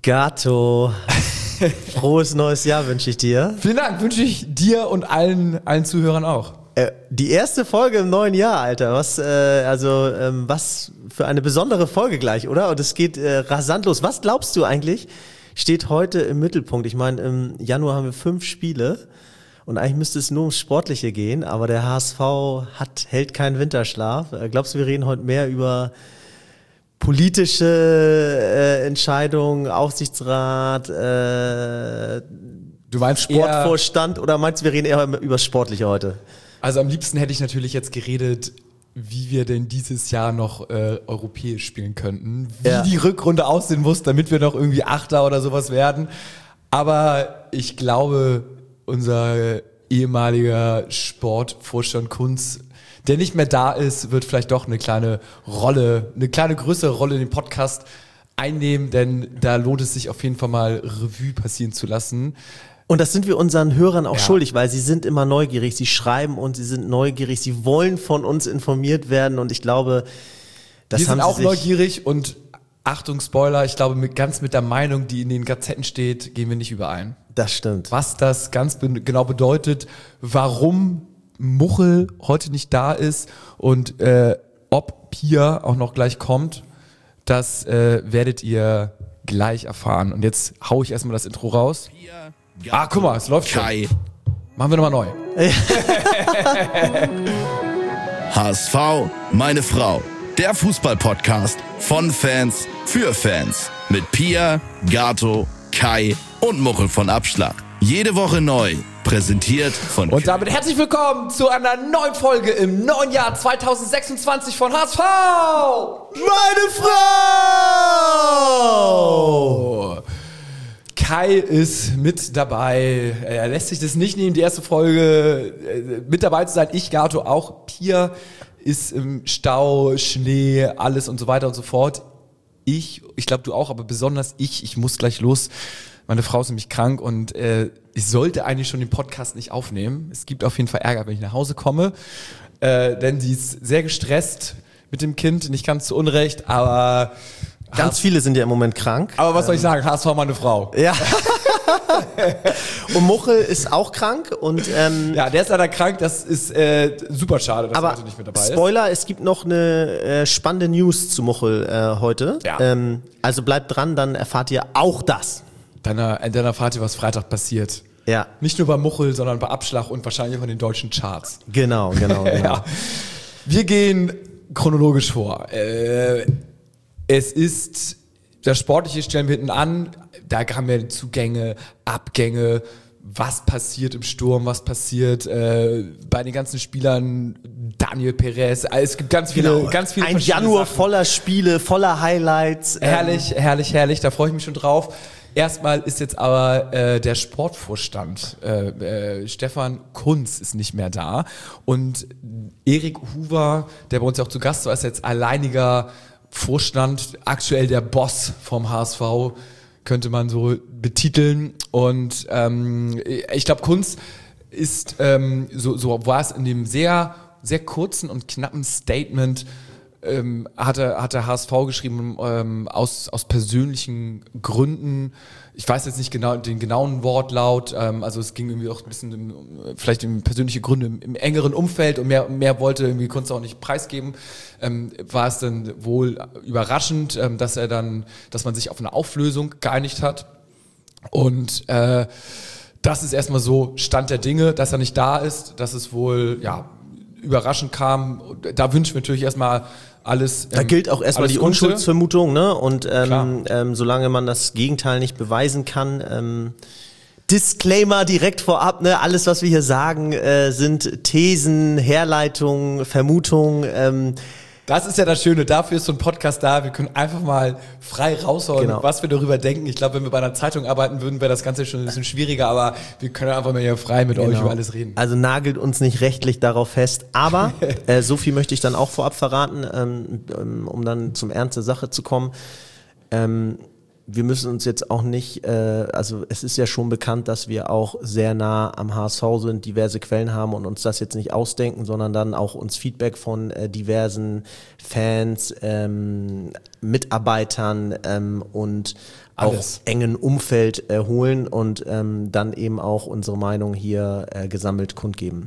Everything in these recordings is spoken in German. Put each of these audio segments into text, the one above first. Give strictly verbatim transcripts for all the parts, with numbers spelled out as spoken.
Gato, frohes neues Jahr wünsche ich dir. Vielen Dank, wünsche ich dir und allen, allen Zuhörern auch. Äh, die erste Folge im neuen Jahr, Alter. Was, äh, also, ähm, was für eine besondere Folge gleich, oder? Und es geht äh, rasant los. Was glaubst du eigentlich, steht heute im Mittelpunkt? Ich meine, im Januar haben wir fünf Spiele und eigentlich müsste es nur ums Sportliche gehen, aber der H S V hat, hält keinen Winterschlaf. Äh, glaubst du, wir reden heute mehr über politische äh, Entscheidungen, Aufsichtsrat, äh, du meinst Sportvorstand, oder meinst du, wir reden eher über das Sportliche heute? Also am liebsten hätte ich natürlich jetzt geredet, wie wir denn dieses Jahr noch äh, europäisch spielen könnten, wie ja. die Rückrunde aussehen muss, damit wir noch irgendwie Achter oder sowas werden. Aber ich glaube, unser ehemaliger Sportvorstand Kunz, der nicht mehr da ist, wird vielleicht doch eine kleine Rolle, eine kleine größere Rolle in den Podcast einnehmen, denn da lohnt es sich auf jeden Fall mal Revue passieren zu lassen. Und das sind wir unseren Hörern auch ja. schuldig, weil sie sind immer neugierig, sie schreiben und sie sind neugierig, sie wollen von uns informiert werden und ich glaube, das wir haben sind auch sie neugierig und Achtung, Spoiler, ich glaube, mit, ganz mit der Meinung, die in den Gazetten steht, gehen wir nicht überein. Das stimmt. Was das ganz be- genau bedeutet, warum Muchel heute nicht da ist und äh, ob Pia auch noch gleich kommt, das äh, werdet ihr gleich erfahren. Und jetzt hau ich erstmal das Intro raus. Ah, guck mal, es läuft schon. Machen wir nochmal neu. H S V, meine Frau. Der Fußball-Podcast von Fans für Fans. Mit Pia, Gato, Kai und Muchel von Abschlag. Jede Woche neu. Präsentiert von... Und damit herzlich willkommen zu einer neuen Folge im neuen Jahr zwanzig sechsundzwanzig von H S V. Meine Frau! Kai ist mit dabei. Er lässt sich das nicht nehmen, die erste Folge mit dabei zu sein. Ich, Gato, auch. Pia ist im Stau, Schnee, alles und so weiter und so fort. Ich, ich glaube du auch, aber besonders ich, ich muss gleich los. Meine Frau ist nämlich krank und äh, ich sollte eigentlich schon den Podcast nicht aufnehmen. Es gibt auf jeden Fall Ärger, wenn ich nach Hause komme, äh, denn sie ist sehr gestresst mit dem Kind, nicht ganz zu Unrecht, aber... Ganz viele sind ja im Moment krank. Aber was soll ich sagen, H S V meine Frau. Ja. Und Muchel ist auch krank und ähm, ja, der ist leider krank, das ist äh, super schade, dass aber er heute nicht mit dabei ist. Spoiler, es gibt noch eine äh, spannende News zu Muchel äh, heute. Ja. Ähm, also bleibt dran, dann erfahrt ihr auch das. Dann, äh, dann erfahrt ihr, was Freitag passiert. Ja. Nicht nur bei Muchel, sondern bei Abschlag und wahrscheinlich auch in den deutschen Charts. Genau, genau, genau. Ja. Wir gehen chronologisch vor. Äh, es ist, das Sportliche stellen wir hinten an, da haben wir Zugänge, Abgänge, was passiert im Sturm, was passiert äh, bei den ganzen Spielern, Daniel Perez, also es gibt ganz viele, genau. ganz viele Ein Januar Sachen. voller Spiele, voller Highlights. Herrlich, ähm. herrlich, herrlich, da freue ich mich schon drauf. Erstmal ist jetzt aber äh, der Sportvorstand, äh, äh, Stefan Kunz ist nicht mehr da und Erik Huber, der bei uns ja auch zu Gast war, ist jetzt alleiniger Vorstand, aktuell der Boss vom H S V, könnte man so betiteln. Und ähm, ich glaube, Kunz ist, ähm, so, so war es in dem sehr, sehr kurzen und knappen Statement, ähm, hat, er, hat der H S V geschrieben, ähm, aus, aus persönlichen Gründen. Ich weiß jetzt nicht genau den genauen Wortlaut, ähm, also es ging irgendwie auch ein bisschen um, vielleicht um persönliche Gründe im, im engeren Umfeld und mehr, mehr wollte irgendwie Kunz auch nicht preisgeben. Ähm, war es dann wohl überraschend, ähm, dass er dann, dass man sich auf eine Auflösung geeinigt hat. Und äh, das ist erstmal so Stand der Dinge, dass er nicht da ist, dass es wohl ja überraschend kam. Da wünschen wir natürlich erstmal alles. Da ähm, gilt auch erstmal die Gute. Unschuldsvermutung, ne? Und ähm, ähm, solange man das Gegenteil nicht beweisen kann, ähm, Disclaimer direkt vorab, ne? Alles, was wir hier sagen, äh, sind Thesen, Herleitungen, Vermutungen. Ähm, Das ist ja das Schöne, dafür ist so ein Podcast da, wir können einfach mal frei raushauen, Genau. was wir darüber denken. Ich glaube, wenn wir bei einer Zeitung arbeiten würden, wäre das Ganze schon ein bisschen schwieriger, aber wir können einfach mal hier frei mit Genau. euch über alles reden. Also nagelt uns nicht rechtlich darauf fest, aber äh, so viel möchte ich dann auch vorab verraten, ähm, um dann zum Ernst der Sache zu kommen. Ähm, wir müssen uns jetzt auch nicht, äh, also es ist ja schon bekannt, dass wir auch sehr nah am H S V sind, diverse Quellen haben und uns das jetzt nicht ausdenken, sondern dann auch uns Feedback von äh, diversen Fans, ähm, Mitarbeitern ähm, und Alles. auch engen Umfeld äh, holen und ähm, dann eben auch unsere Meinung hier äh, gesammelt kundgeben.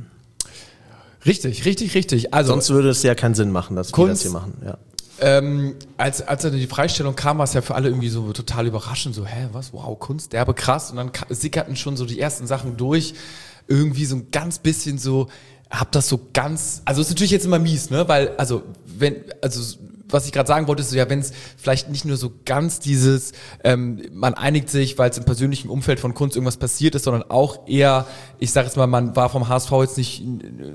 Richtig, richtig, richtig. Also, sonst würde es ja keinen Sinn machen, dass Kunst, wir das hier machen. Ja. Ähm, als, als dann die Freistellung kam, war es ja für alle irgendwie so total überraschend, so, hä, was, wow, Kunst, derbe krass. Und dann sickerten schon so die ersten Sachen durch, irgendwie so ein ganz bisschen so, hab das so ganz, also ist natürlich jetzt immer mies, ne, weil, also, wenn, also, was ich gerade sagen wollte, ist so, ja, wenn es vielleicht nicht nur so ganz dieses, ähm, man einigt sich, weil es im persönlichen Umfeld von Kunst irgendwas passiert ist, sondern auch eher, ich sage jetzt mal, man war vom H S V jetzt nicht,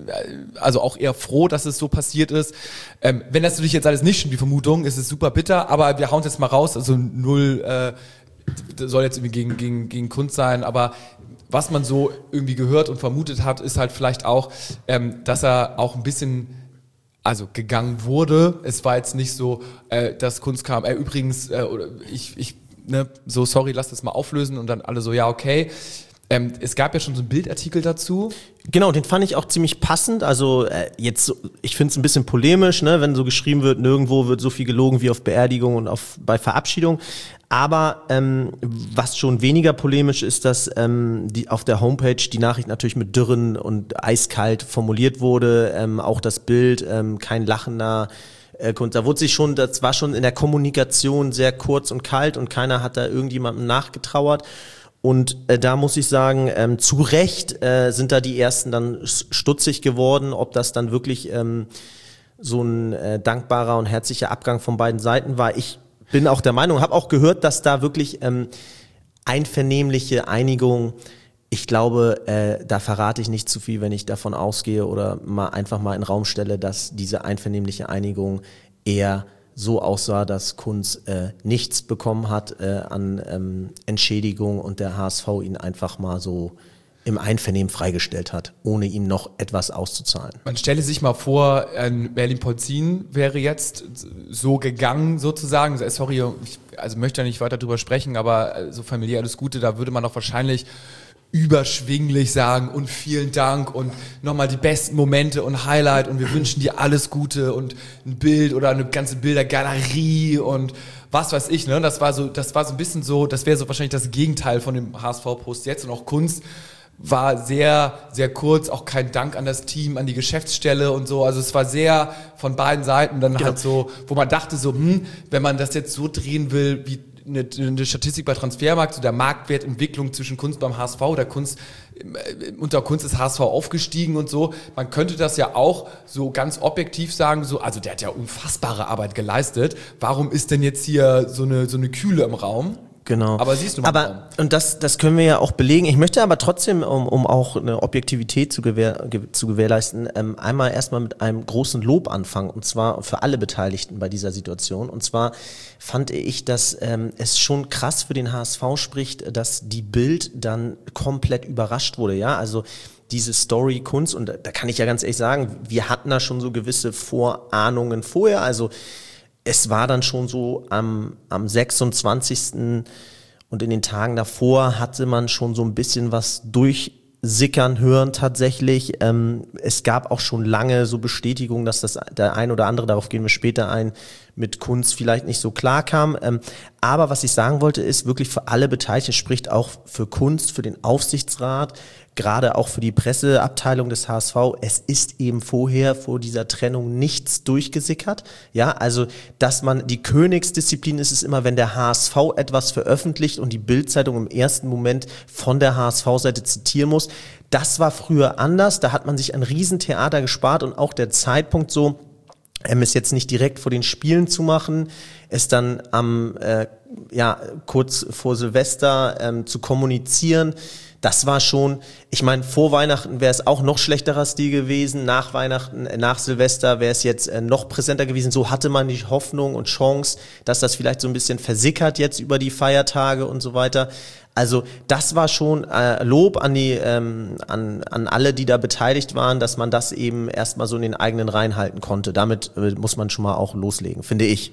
also auch eher froh, dass es so passiert ist. Ähm, wenn das natürlich jetzt alles nicht stimmt, die Vermutung, ist es super bitter, aber wir hauen es jetzt mal raus, also null, äh, soll jetzt irgendwie gegen, gegen, gegen Kunst sein, aber was man so irgendwie gehört und vermutet hat, ist halt vielleicht auch, ähm, dass er auch ein bisschen also gegangen wurde. Es war jetzt nicht so, äh, dass Kunst kam, äh, übrigens, äh, oder ich, ich, ne, so sorry, lass das mal auflösen und dann alle so, ja, okay. Ähm, es gab ja schon so einen Bildartikel dazu. Genau, den fand ich auch ziemlich passend. Also äh, jetzt, so, ich finde es ein bisschen polemisch, ne, wenn so geschrieben wird, nirgendwo wird so viel gelogen wie auf Beerdigung und auf bei Verabschiedung. Aber ähm, was schon weniger polemisch ist, dass ähm, die auf der Homepage die Nachricht natürlich mit Dürren und eiskalt formuliert wurde. Ähm, auch das Bild, ähm, kein lachender äh, Kunst. Da wurde sich schon, das war schon in der Kommunikation sehr kurz und kalt und keiner hat da irgendjemandem nachgetrauert. Und äh, da muss ich sagen, ähm, zu Recht äh, sind da die Ersten dann stutzig geworden, ob das dann wirklich ähm, so ein äh, dankbarer und herzlicher Abgang von beiden Seiten war. Ich bin auch der Meinung, habe auch gehört, dass da wirklich ähm, einvernehmliche Einigung, ich glaube, äh, da verrate ich nicht zu viel, wenn ich davon ausgehe oder mal einfach mal in den Raum stelle, dass diese einvernehmliche Einigung eher so aussah, dass Kunz äh, nichts bekommen hat äh, an ähm, Entschädigung und der H S V ihn einfach mal so im Einvernehmen freigestellt hat, ohne ihm noch etwas auszuzahlen. Man stelle sich mal vor, ein Merlin-Polzin wäre jetzt so gegangen sozusagen, sorry, ich also möchte ja nicht weiter drüber sprechen, aber so familiär alles Gute, da würde man doch wahrscheinlich überschwinglich sagen und vielen Dank und nochmal die besten Momente und Highlight und wir wünschen dir alles Gute und ein Bild oder eine ganze Bildergalerie und was weiß ich, ne? Das war so, das war so ein bisschen so, das wäre so wahrscheinlich das Gegenteil von dem H S V-Post jetzt und auch Kunst war sehr, sehr kurz, auch kein Dank an das Team, an die Geschäftsstelle und so. Also es war sehr von beiden Seiten dann genau. Halt so, wo man dachte so, hm, wenn man das jetzt so drehen will, wie eine, eine Statistik bei Transfermarkt, so der Marktwertentwicklung zwischen Kunst beim H S V oder Kunst, unter Kunst ist H S V aufgestiegen und so. Man könnte das ja auch so ganz objektiv sagen, so, also der hat ja unfassbare Arbeit geleistet. Warum ist denn jetzt hier so eine, so eine Kühle im Raum? Genau. Aber siehst du mal. Aber, und das, das können wir ja auch belegen. Ich möchte aber trotzdem, um, um auch eine Objektivität zu, gewähr, ge, zu gewährleisten, ähm, einmal erstmal mit einem großen Lob anfangen. Und zwar für alle Beteiligten bei dieser Situation. Und zwar fand ich, dass ähm, es schon krass für den H S V spricht, dass die Bild dann komplett überrascht wurde. Ja, also diese Story Kunst. Und da kann ich ja ganz ehrlich sagen, wir hatten da schon so gewisse Vorahnungen vorher. Also es war dann schon so am, am sechsundzwanzigsten und in den Tagen davor hatte man schon so ein bisschen was durchsickern hören tatsächlich. Ähm, es gab auch schon lange so Bestätigungen, dass das der ein oder andere, darauf gehen wir später ein, mit Kunst vielleicht nicht so klar kam. Ähm, aber was ich sagen wollte, ist wirklich für alle Beteiligten, spricht auch für Kunst, für den Aufsichtsrat, gerade auch für die Presseabteilung des H S V, es ist eben vorher, vor dieser Trennung nichts durchgesickert. Ja, also, dass man, die Königsdisziplin ist es immer, wenn der H S V etwas veröffentlicht und die Bild-Zeitung im ersten Moment von der H S V-Seite zitieren muss. Das war früher anders, da hat man sich ein Riesentheater gespart und auch der Zeitpunkt so, ähm, es jetzt nicht direkt vor den Spielen zu machen, es dann am, äh, ja, kurz vor Silvester ähm, zu kommunizieren. Das war schon, ich meine, vor Weihnachten wäre es auch noch schlechterer Stil gewesen, nach Weihnachten, nach Silvester wäre es jetzt noch präsenter gewesen. So hatte man die Hoffnung und Chance, dass das vielleicht so ein bisschen versickert jetzt über die Feiertage und so weiter. Also das war schon äh, Lob an die ähm, an an alle, die da beteiligt waren, dass man das eben erstmal so in den eigenen Reihen halten konnte. Damit äh, muss man schon mal auch loslegen, finde ich.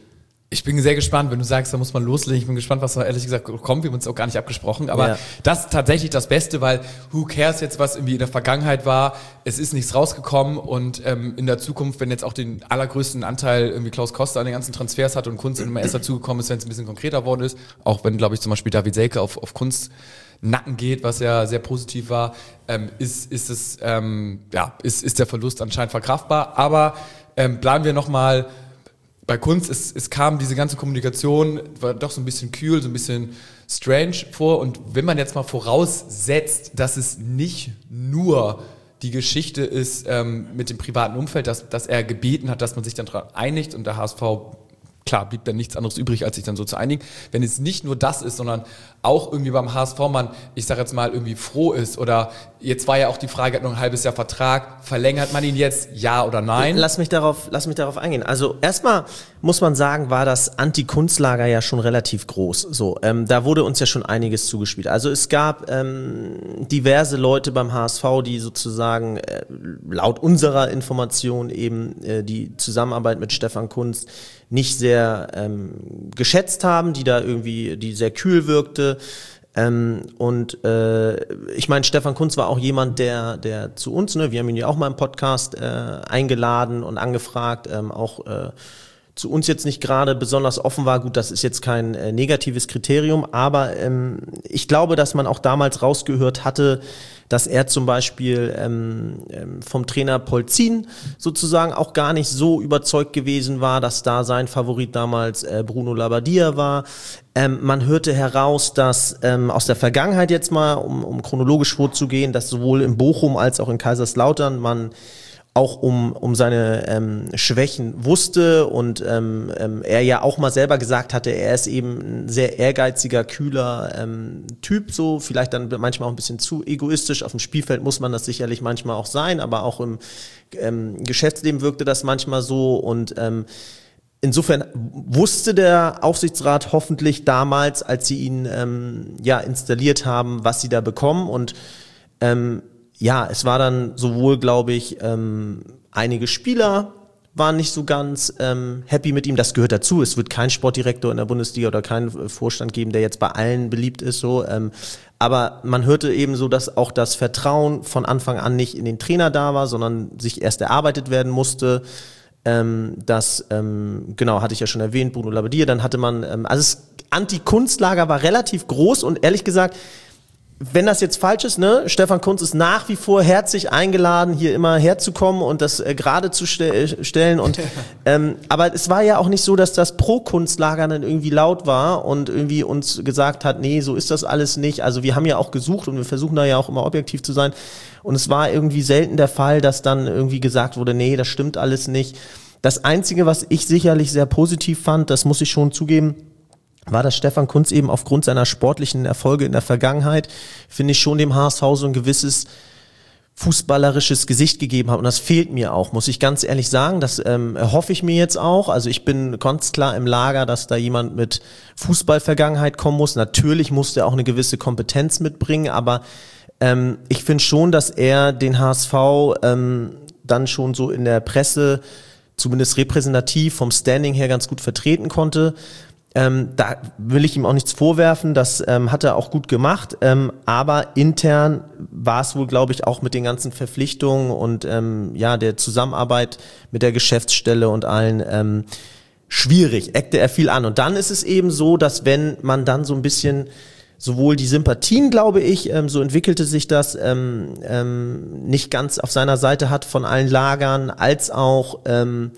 Ich bin sehr gespannt, wenn du sagst, da muss man loslegen. Ich bin gespannt, was da ehrlich gesagt kommt. Wir haben uns auch gar nicht abgesprochen. Aber ja. das ist tatsächlich das Beste, weil who cares jetzt, was irgendwie in der Vergangenheit war. Es ist nichts rausgekommen und ähm, in der Zukunft, wenn jetzt auch den allergrößten Anteil irgendwie Klaus Koster an den ganzen Transfers hat und Kunst immer erst dazugekommen ist, wenn es ein bisschen konkreter worden ist. Auch wenn, glaube ich, zum Beispiel David Selke auf, auf Kunst Nacken geht, was ja sehr positiv war, ähm, ist, ist es, ähm, ja, ist, ist der Verlust anscheinend verkraftbar. Aber ähm, bleiben wir nochmal bei Kunst, es, es kam diese ganze Kommunikation, war doch so ein bisschen kühl, so ein bisschen strange vor. Und wenn man jetzt mal voraussetzt, dass es nicht nur die Geschichte ist ähm, mit dem privaten Umfeld, dass, dass er gebeten hat, dass man sich dann daran einigt und der H S V, klar, blieb dann nichts anderes übrig, als sich dann so zu einigen. Wenn es nicht nur das ist, sondern auch irgendwie beim H S V man, ich sag jetzt mal, irgendwie froh ist oder jetzt war ja auch die Frage, hat noch ein halbes Jahr Vertrag, verlängert man ihn jetzt, ja oder nein? Lass mich darauf, lass mich darauf eingehen. Also erstmal muss man sagen, war das Anti-Kunstlager ja schon relativ groß. So, ähm, da wurde uns ja schon einiges zugespielt. Also es gab ähm, diverse Leute beim H S V, die sozusagen äh, laut unserer Information eben äh, die Zusammenarbeit mit Stefan Kunst nicht sehr ähm, geschätzt haben, die da irgendwie, die sehr kühl wirkte. Ähm, und äh, ich meine, Stefan Kunz war auch jemand, der der zu uns, ne, wir haben ihn ja auch mal im Podcast äh, eingeladen und angefragt, ähm, auch äh, zu uns jetzt nicht gerade besonders offen war. Gut, das ist jetzt kein äh, negatives Kriterium, aber ähm, ich glaube, dass man auch damals rausgehört hatte, dass er zum Beispiel ähm, vom Trainer Polzin sozusagen auch gar nicht so überzeugt gewesen war, dass da sein Favorit damals äh, Bruno Labbadia war. Ähm, man hörte heraus, dass ähm, aus der Vergangenheit jetzt mal, um, um chronologisch vorzugehen, dass sowohl in Bochum als auch in Kaiserslautern man auch um um seine ähm, Schwächen wusste und ähm, ähm, er ja auch mal selber gesagt hatte, er ist eben ein sehr ehrgeiziger, kühler ähm, Typ, so vielleicht dann manchmal auch ein bisschen zu egoistisch. Auf dem Spielfeld muss man das sicherlich manchmal auch sein, aber auch im ähm, Geschäftsleben wirkte das manchmal so und ähm, insofern wusste der Aufsichtsrat hoffentlich damals, als sie ihn ähm, ja installiert haben, was sie da bekommen und ähm, ja, es war dann sowohl, glaube ich, ähm, einige Spieler waren nicht so ganz ähm, happy mit ihm. Das gehört dazu. Es wird keinen Sportdirektor in der Bundesliga oder keinen Vorstand geben, der jetzt bei allen beliebt ist. So, ähm, aber man hörte eben so, dass auch das Vertrauen von Anfang an nicht in den Trainer da war, sondern sich erst erarbeitet werden musste. Ähm, das, ähm, genau, hatte ich ja schon erwähnt, Bruno Labbadia. Dann hatte man, ähm, also das Anti-Kunstlager war relativ groß und ehrlich gesagt, wenn das jetzt falsch ist, ne, Stefan Kunz ist nach wie vor herzlich eingeladen, hier immer herzukommen und das äh, gerade zu ste- stellen. Und ähm, aber es war ja auch nicht so, dass das Pro-Kunstlager dann irgendwie laut war und irgendwie uns gesagt hat, nee, so ist das alles nicht. Also wir haben ja auch gesucht und wir versuchen da ja auch immer objektiv zu sein. Und es war irgendwie selten der Fall, dass dann irgendwie gesagt wurde, nee, das stimmt alles nicht. Das Einzige, was ich sicherlich sehr positiv fand, das muss ich schon zugeben, war, dass Stefan Kunz eben aufgrund seiner sportlichen Erfolge in der Vergangenheit, finde ich, schon dem H S V so ein gewisses fußballerisches Gesicht gegeben hat. Und das fehlt mir auch, muss ich ganz ehrlich sagen. Das ähm, hoffe ich mir jetzt auch. Also ich bin ganz klar im Lager, dass da jemand mit Fußballvergangenheit kommen muss. Natürlich muss der auch eine gewisse Kompetenz mitbringen, aber ähm, ich finde schon, dass er den H S V ähm, dann schon so in der Presse, zumindest repräsentativ vom Standing her, ganz gut vertreten konnte. Ähm, da will ich ihm auch nichts vorwerfen, das ähm, hat er auch gut gemacht, ähm, aber intern war es wohl, glaube ich, auch mit den ganzen Verpflichtungen und ähm, ja der Zusammenarbeit mit der Geschäftsstelle und allen ähm, schwierig, eckte er viel an. Und dann ist es eben so, dass wenn man dann so ein bisschen sowohl die Sympathien, glaube ich, ähm, so entwickelte sich das, ähm, ähm, nicht ganz auf seiner Seite hat von allen Lagern, als auch ähm,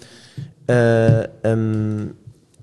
äh, ähm,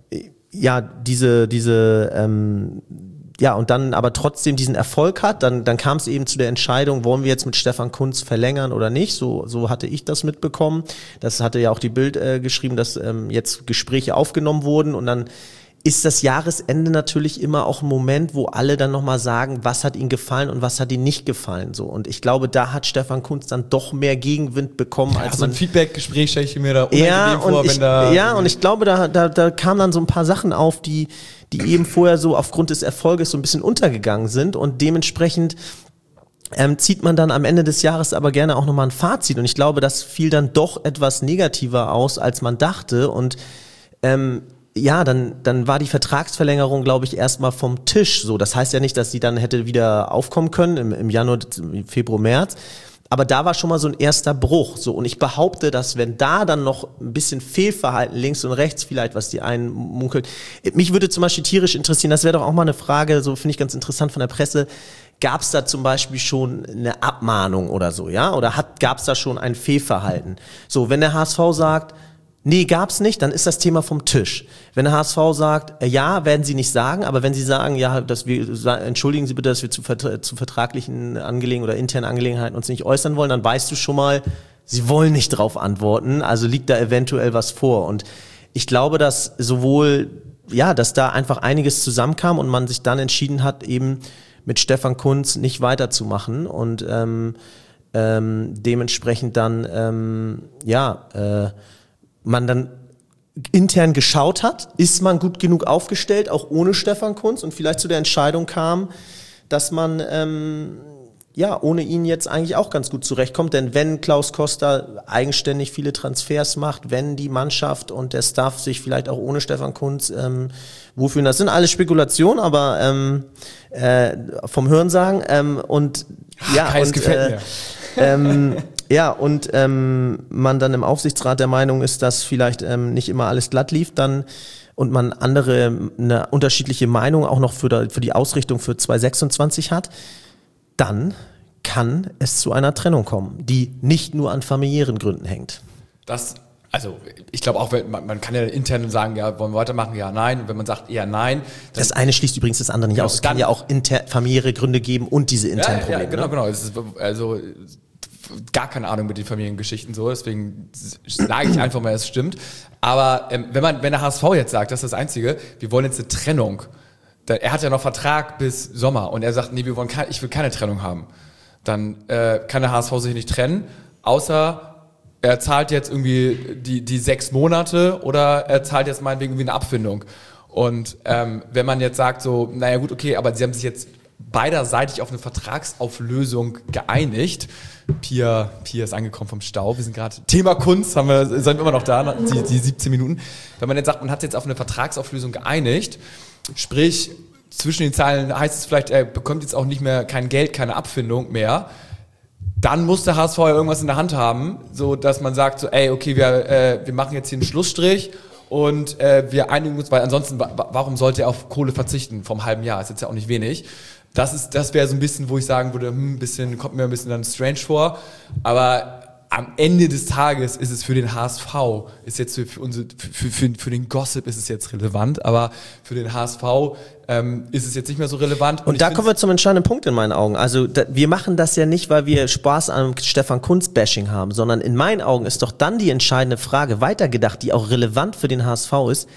ja, diese, diese, ähm, ja, und dann aber trotzdem diesen Erfolg hat, dann, dann kam es eben zu der Entscheidung, wollen wir jetzt mit Stefan Kunz verlängern oder nicht, so, so hatte ich das mitbekommen, das hatte ja auch die Bild äh, geschrieben, dass ähm, jetzt Gespräche aufgenommen wurden und dann ist das Jahresende natürlich immer auch ein Moment, wo alle dann nochmal sagen, was hat ihnen gefallen und was hat ihnen nicht gefallen, so. Und ich glaube, da hat Stefan Kunz dann doch mehr Gegenwind bekommen, ja, als so man... ein Feedback-Gespräch stelle ich mir da unangenehm ja, vor, ich, wenn da... Ja, und ich glaube, da, da, da kamen dann so ein paar Sachen auf, die, die eben vorher so aufgrund des Erfolges so ein bisschen untergegangen sind und dementsprechend ähm, zieht man dann am Ende des Jahres aber gerne auch nochmal ein Fazit und ich glaube, das fiel dann doch etwas negativer aus, als man dachte und ähm, ja, dann, dann war die Vertragsverlängerung, glaube ich, erstmal vom Tisch. So, das heißt ja nicht, dass sie dann hätte wieder aufkommen können im, im Januar, Februar, März. Aber da war schon mal so ein erster Bruch. So, und ich behaupte, dass wenn da dann noch ein bisschen Fehlverhalten links und rechts vielleicht, was die einen munkeln. Mich würde zum Beispiel tierisch interessieren, das wäre doch auch mal eine Frage, so finde ich ganz interessant von der Presse. Gab es da zum Beispiel schon eine Abmahnung oder so, ja? Oder hat, gab es da schon ein Fehlverhalten? So, wenn der H S V sagt, nee, gab's nicht, dann ist das Thema vom Tisch. Wenn der H S V sagt, äh, ja, werden sie nicht sagen, aber wenn sie sagen, ja, dass wir, entschuldigen Sie bitte, dass wir zu, zu vertraglichen Angelegenheiten oder internen Angelegenheiten uns nicht äußern wollen, dann weißt du schon mal, sie wollen nicht drauf antworten, also liegt da eventuell was vor. Und ich glaube, dass sowohl, ja, dass da einfach einiges zusammenkam und man sich dann entschieden hat, eben mit Stefan Kuntz nicht weiterzumachen und ähm, ähm, dementsprechend dann, ähm, ja, äh, man dann intern geschaut hat, ist man gut genug aufgestellt, auch ohne Stefan Kuntz, und vielleicht zu der Entscheidung kam, dass man ähm, ja ohne ihn jetzt eigentlich auch ganz gut zurechtkommt, denn wenn Klaus Costa eigenständig viele Transfers macht, wenn die Mannschaft und der Staff sich vielleicht auch ohne Stefan Kuntz ähm, wohlfühlen, das sind alles Spekulationen, aber ähm, äh, vom Hörensagen ähm, und ja, Kai, es und, gefällt äh, mir. ähm, ja, und ähm, man dann im Aufsichtsrat der Meinung ist, dass vielleicht ähm, nicht immer alles glatt lief, dann und man andere, eine unterschiedliche Meinung auch noch für, der, für die Ausrichtung für zwanzig sechsundzwanzig hat, dann kann es zu einer Trennung kommen, die nicht nur an familiären Gründen hängt. Das, also ich glaube auch, man, man kann ja intern sagen, ja, wollen wir weitermachen, ja, nein. Und wenn man sagt eher nein. Das eine schließt übrigens das andere nicht genau, aus. Es kann ja auch inter, familiäre Gründe geben und diese internen ja, Probleme. Ja, genau, ne? genau. Es ist, also gar keine Ahnung mit den Familiengeschichten so, deswegen sage ich einfach mal, es stimmt. Aber ähm, wenn man, wenn der H S V jetzt sagt, das ist das Einzige, wir wollen jetzt eine Trennung. Da, er hat ja noch Vertrag bis Sommer und er sagt, nee, wir wollen keine, ich will keine Trennung haben. Dann äh, kann der H S V sich nicht trennen, außer er zahlt jetzt irgendwie die, die sechs Monate oder er zahlt jetzt meinetwegen irgendwie eine Abfindung. Und ähm, wenn man jetzt sagt so, naja gut, okay, aber sie haben sich jetzt beiderseitig auf eine Vertragsauflösung geeinigt. Pia, Pia ist angekommen vom Stau. Wir sind gerade Thema Kunst, haben wir, sind wir immer noch da, die, die siebzehn Minuten. Wenn man jetzt sagt, man hat jetzt auf eine Vertragsauflösung geeinigt, sprich zwischen den Zeilen heißt es vielleicht, er bekommt jetzt auch nicht mehr kein Geld, keine Abfindung mehr, dann muss der H S V ja irgendwas in der Hand haben, so dass man sagt, so, ey, okay, wir, äh, wir machen jetzt hier einen Schlussstrich und äh, wir einigen uns, weil ansonsten, warum sollte er auf Kohle verzichten vom halben Jahr? Ist jetzt ja auch nicht wenig. Das ist, das wäre so ein bisschen, wo ich sagen würde, hm, ein bisschen, kommt mir ein bisschen dann strange vor. Aber am Ende des Tages ist es für den H S V, ist jetzt für, für, unsere, für, für, für den Gossip ist es jetzt relevant, aber für den H S V ähm, ist es jetzt nicht mehr so relevant. Und, und da kommen wir zum entscheidenden Punkt in meinen Augen. Also da, wir machen das ja nicht, weil wir Spaß am Stefan Kuntz-Bashing haben, sondern in meinen Augen ist doch dann die entscheidende Frage weitergedacht, die auch relevant für den H S V ist,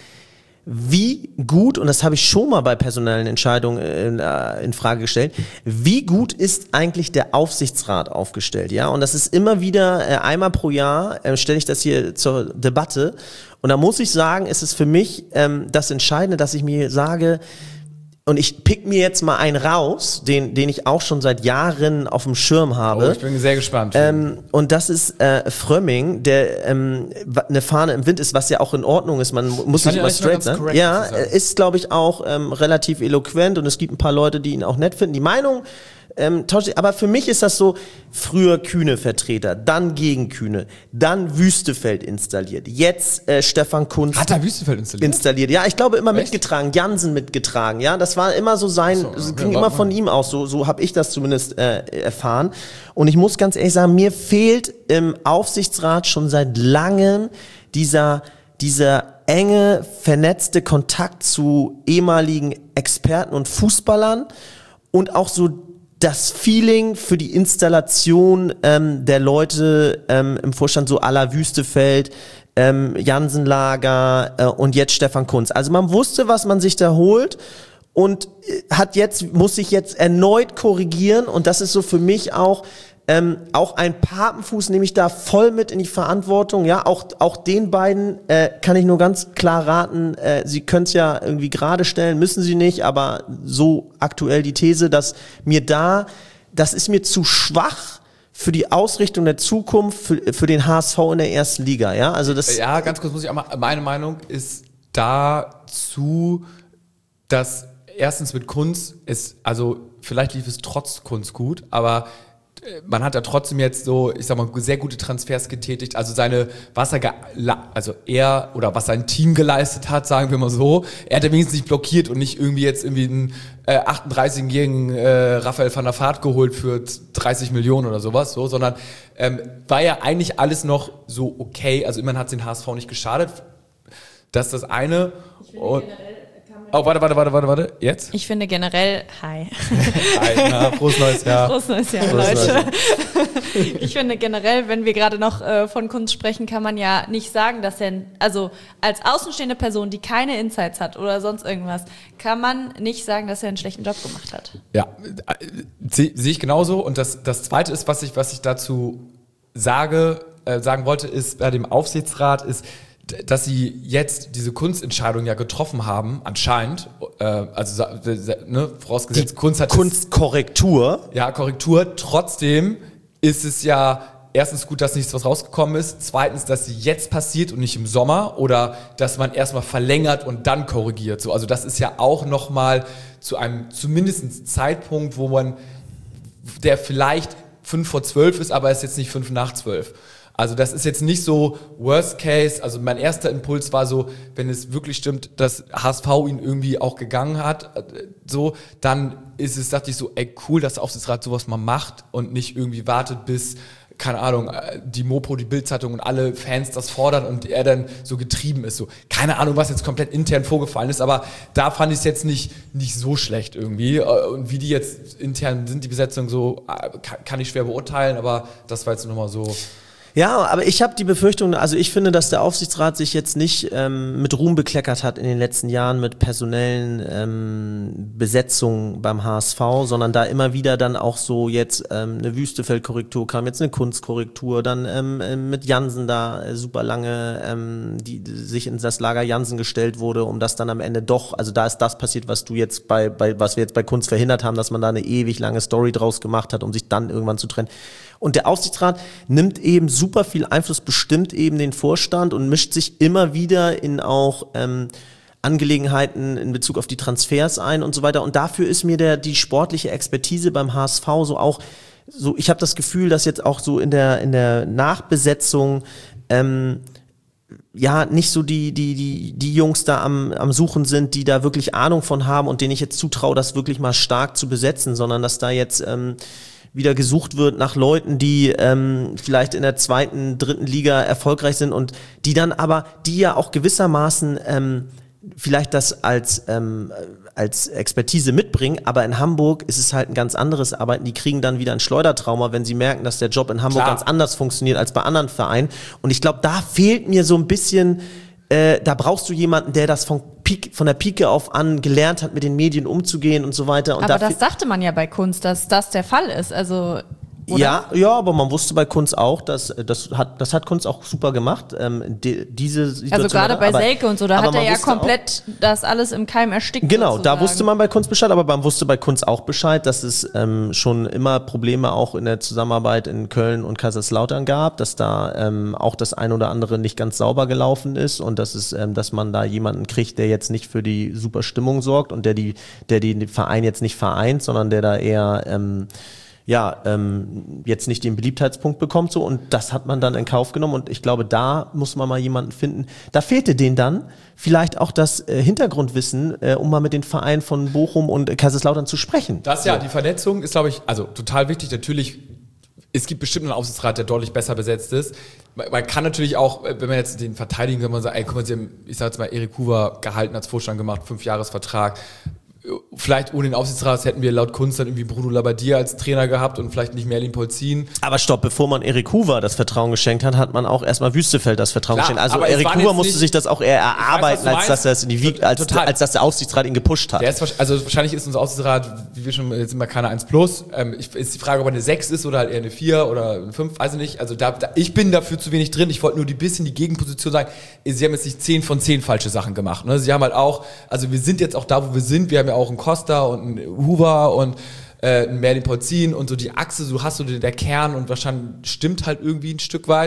wie gut, und das habe ich schon mal bei personellen Entscheidungen in, äh, in Frage gestellt, wie gut ist eigentlich der Aufsichtsrat aufgestellt, ja? Und das ist immer wieder, äh, einmal pro Jahr äh, stelle ich das hier zur Debatte. Und da muss ich sagen, ist es für mich ähm, das Entscheidende, dass ich mir sage, und ich pick mir jetzt mal einen raus, den, den ich auch schon seit Jahren auf dem Schirm habe. Oh, ich bin sehr gespannt. Ähm, und das ist äh, Frömming, der ähm, eine Fahne im Wind ist, was ja auch in Ordnung ist. Man muss nicht immer straight sein. Ja, ist, glaube ich, auch ähm, relativ eloquent und es gibt ein paar Leute, die ihn auch nett finden. Die Meinung ähm, tauscht sich. Aber für mich ist das so, früher Kühne-Vertreter, dann gegen Kühne, dann Wüstefeld installiert. Jetzt äh, Stefan Kuntz. Hat er Wüstefeld installiert? Installiert. Ja, ich glaube immer Echt? mitgetragen, Jansen mitgetragen. Ja, das war immer so sein, so, okay, ging immer von ihm aus. So, so habe ich das zumindest äh, erfahren. Und ich muss ganz ehrlich sagen, mir fehlt im Aufsichtsrat schon seit langem dieser dieser enge, vernetzte Kontakt zu ehemaligen Experten und Fußballern und auch so das Feeling für die Installation ähm, der Leute ähm, im Vorstand, so à la Wüstefeld, ähm, Jansenlager äh, und jetzt Stefan Kuntz. Also man wusste, was man sich da holt und hat jetzt, muss sich jetzt erneut korrigieren und das ist so für mich auch Ähm, auch ein Papenfuß nehme ich da voll mit in die Verantwortung. Ja, auch auch den beiden äh, kann ich nur ganz klar raten. Äh, sie können es ja irgendwie gerade stellen, müssen sie nicht. Aber so aktuell die These, dass mir da, das ist mir zu schwach für die Ausrichtung der Zukunft für für den H S V in der ersten Liga. Ja, also das. Ja, ganz kurz muss ich auch mal. Meine Meinung ist dazu, dass erstens mit Kunz ist, also vielleicht lief es trotz Kunz gut, aber man hat ja trotzdem jetzt so, ich sag mal, sehr gute Transfers getätigt. Also seine, was er, ge- also er oder was sein Team geleistet hat, sagen wir mal so, er hat ja wenigstens nicht blockiert und nicht irgendwie jetzt irgendwie einen äh, achtunddreißigjährigen äh, Raphael van der Vaart geholt für dreißig Millionen oder sowas, so, sondern ähm, war ja eigentlich alles noch so okay. Also immerhin hat es den H S V nicht geschadet. Das ist das eine. Und oh, warte, warte, warte, warte, warte. Jetzt? Ich finde generell, hi. Hi, na, frohes neues Jahr. Frohes neues Jahr, Frohes Leute. neues Ich finde generell, wenn wir gerade noch äh, von Kunz sprechen, kann man ja nicht sagen, dass er, also als außenstehende Person, die keine Insights hat oder sonst irgendwas, kann man nicht sagen, dass er einen schlechten Job gemacht hat. Ja, äh, sehe seh ich genauso. Und das, das Zweite ist, was ich, was ich dazu sage, äh, sagen wollte, ist bei dem Aufsichtsrat, ist, dass sie jetzt diese Kunstentscheidung ja getroffen haben, anscheinend, äh, also ne, vorausgesetzt, Die Kunst hat Kunstkorrektur. Es, ja, Korrektur. Trotzdem ist es ja erstens gut, dass nichts was rausgekommen ist. Zweitens, dass sie jetzt passiert und nicht im Sommer oder dass man erstmal verlängert und dann korrigiert. So, also das ist ja auch nochmal zu einem zumindest Zeitpunkt, wo man, der vielleicht fünf vor zwölf ist, aber ist jetzt nicht fünf nach zwölf. Also das ist jetzt nicht so Worst Case, also mein erster Impuls war so, wenn es wirklich stimmt, dass H S V ihn irgendwie auch gegangen hat, so, dann ist es, dachte ich so, ey cool, dass der Aufsichtsrat sowas mal macht und nicht irgendwie wartet bis, keine Ahnung, die Mopo, die Bild-Zeitung und alle Fans das fordern und er dann so getrieben ist, so, keine Ahnung, was jetzt komplett intern vorgefallen ist, aber da fand ich es jetzt nicht, nicht so schlecht irgendwie und wie die jetzt intern sind, die Besetzung so, kann, kann ich schwer beurteilen, aber das war jetzt nochmal so. Ja, aber ich habe die Befürchtung, also ich finde, dass der Aufsichtsrat sich jetzt nicht ähm, mit Ruhm bekleckert hat in den letzten Jahren mit personellen ähm, Besetzungen beim H S V, sondern da immer wieder dann auch so jetzt ähm, eine Wüstefeldkorrektur kam, jetzt eine Kunstkorrektur, dann ähm, mit Jansen da äh, super lange, ähm, die, die sich in das Lager Jansen gestellt wurde, um das dann am Ende doch, also da ist das passiert, was du jetzt bei, bei was wir jetzt bei Kunst verhindert haben, dass man da eine ewig lange Story draus gemacht hat, um sich dann irgendwann zu trennen. Und der Aufsichtsrat nimmt eben super viel Einfluss, bestimmt eben den Vorstand und mischt sich immer wieder in auch ähm, Angelegenheiten in Bezug auf die Transfers ein und so weiter. Und dafür ist mir der die sportliche Expertise beim H S V so auch so. Ich habe das Gefühl, dass jetzt auch so in der in der Nachbesetzung ähm, ja nicht so die die die die Jungs da am am Suchen sind, die da wirklich Ahnung von haben und denen ich jetzt zutraue, das wirklich mal stark zu besetzen, sondern dass da jetzt ähm, wieder gesucht wird nach Leuten, die ähm, vielleicht in der zweiten, dritten Liga erfolgreich sind und die dann aber, die ja auch gewissermaßen ähm, vielleicht das als ähm, als Expertise mitbringen, aber in Hamburg ist es halt ein ganz anderes Arbeiten. Die kriegen dann wieder ein Schleudertrauma, wenn sie merken, dass der Job in Hamburg Klar. ganz anders funktioniert als bei anderen Vereinen. Und ich glaube, da fehlt mir so ein bisschen, äh, da brauchst du jemanden, der das von Pik, von der Pike auf an gelernt hat, mit den Medien umzugehen und so weiter. Und aber da das dachte man ja bei Kunst, dass das der Fall ist. Also oder? Ja, ja, aber man wusste bei Kunz auch, dass das hat das hat Kunz auch super gemacht. Ähm, die, diese Situation, also gerade bei aber, Selke und so, da aber hat er man ja wusste komplett auch, das alles im Keim erstickt. Genau, sozusagen. da wusste man bei Kunz Bescheid, aber man wusste bei Kunz auch Bescheid, dass es ähm, schon immer Probleme auch in der Zusammenarbeit in Köln und Kaiserslautern gab, dass da ähm, auch das ein oder andere nicht ganz sauber gelaufen ist und dass es, ähm, dass man da jemanden kriegt, der jetzt nicht für die super Stimmung sorgt und der die, der den Verein jetzt nicht vereint, sondern der da eher ähm, ja, ähm, jetzt nicht den Beliebtheitspunkt bekommt so und das hat man dann in Kauf genommen und ich glaube, da muss man mal jemanden finden. Da fehlte denen dann vielleicht auch das äh, Hintergrundwissen, äh, um mal mit den Vereinen von Bochum und äh, Kaiserslautern zu sprechen. Das ja, die Vernetzung ist, glaube ich, also total wichtig. Natürlich, es gibt bestimmt einen Aufsichtsrat, der deutlich besser besetzt ist. Man, man kann natürlich auch, wenn man jetzt den verteidigen, wenn man sagt, ey, guck mal, Sie haben, ich sag jetzt mal, Erik Hoover gehalten als Vorstand gemacht, Fünfjahresvertrag. Vielleicht ohne den Aufsichtsrat hätten wir laut Kunst dann irgendwie Bruno Labbadia als Trainer gehabt und vielleicht nicht Merlin Polzin. Aber stopp, bevor man Erik Hoover das Vertrauen geschenkt hat, hat man auch erstmal Wüstefeld das Vertrauen Klar, geschenkt. Also aber es Erik waren Hoover jetzt musste nicht- sich das auch eher erarbeiten, weiß, was du als dass er es in die Wieg, als, Total. als dass der Aufsichtsrat ihn gepusht hat. Der ist, wahrsch- also wahrscheinlich ist unser Aufsichtsrat, wie wir schon, jetzt immer keine eins plus. Ähm, ich, ist die Frage, ob er eine sechs ist oder halt eher eine vier oder eine fünf, weiß ich nicht. Also da, da, ich bin dafür zu wenig drin. Ich wollte nur die bisschen die Gegenposition sagen. Sie haben jetzt nicht zehn von zehn falsche Sachen gemacht. Ne? Sie haben halt auch, also wir sind jetzt auch da, wo wir sind. Wir haben ja auch einen Costa und einen Hoover und äh, ein Merlin Polzin und so die Achse, so hast du den, der Kern und wahrscheinlich stimmt halt irgendwie ein Stück weit.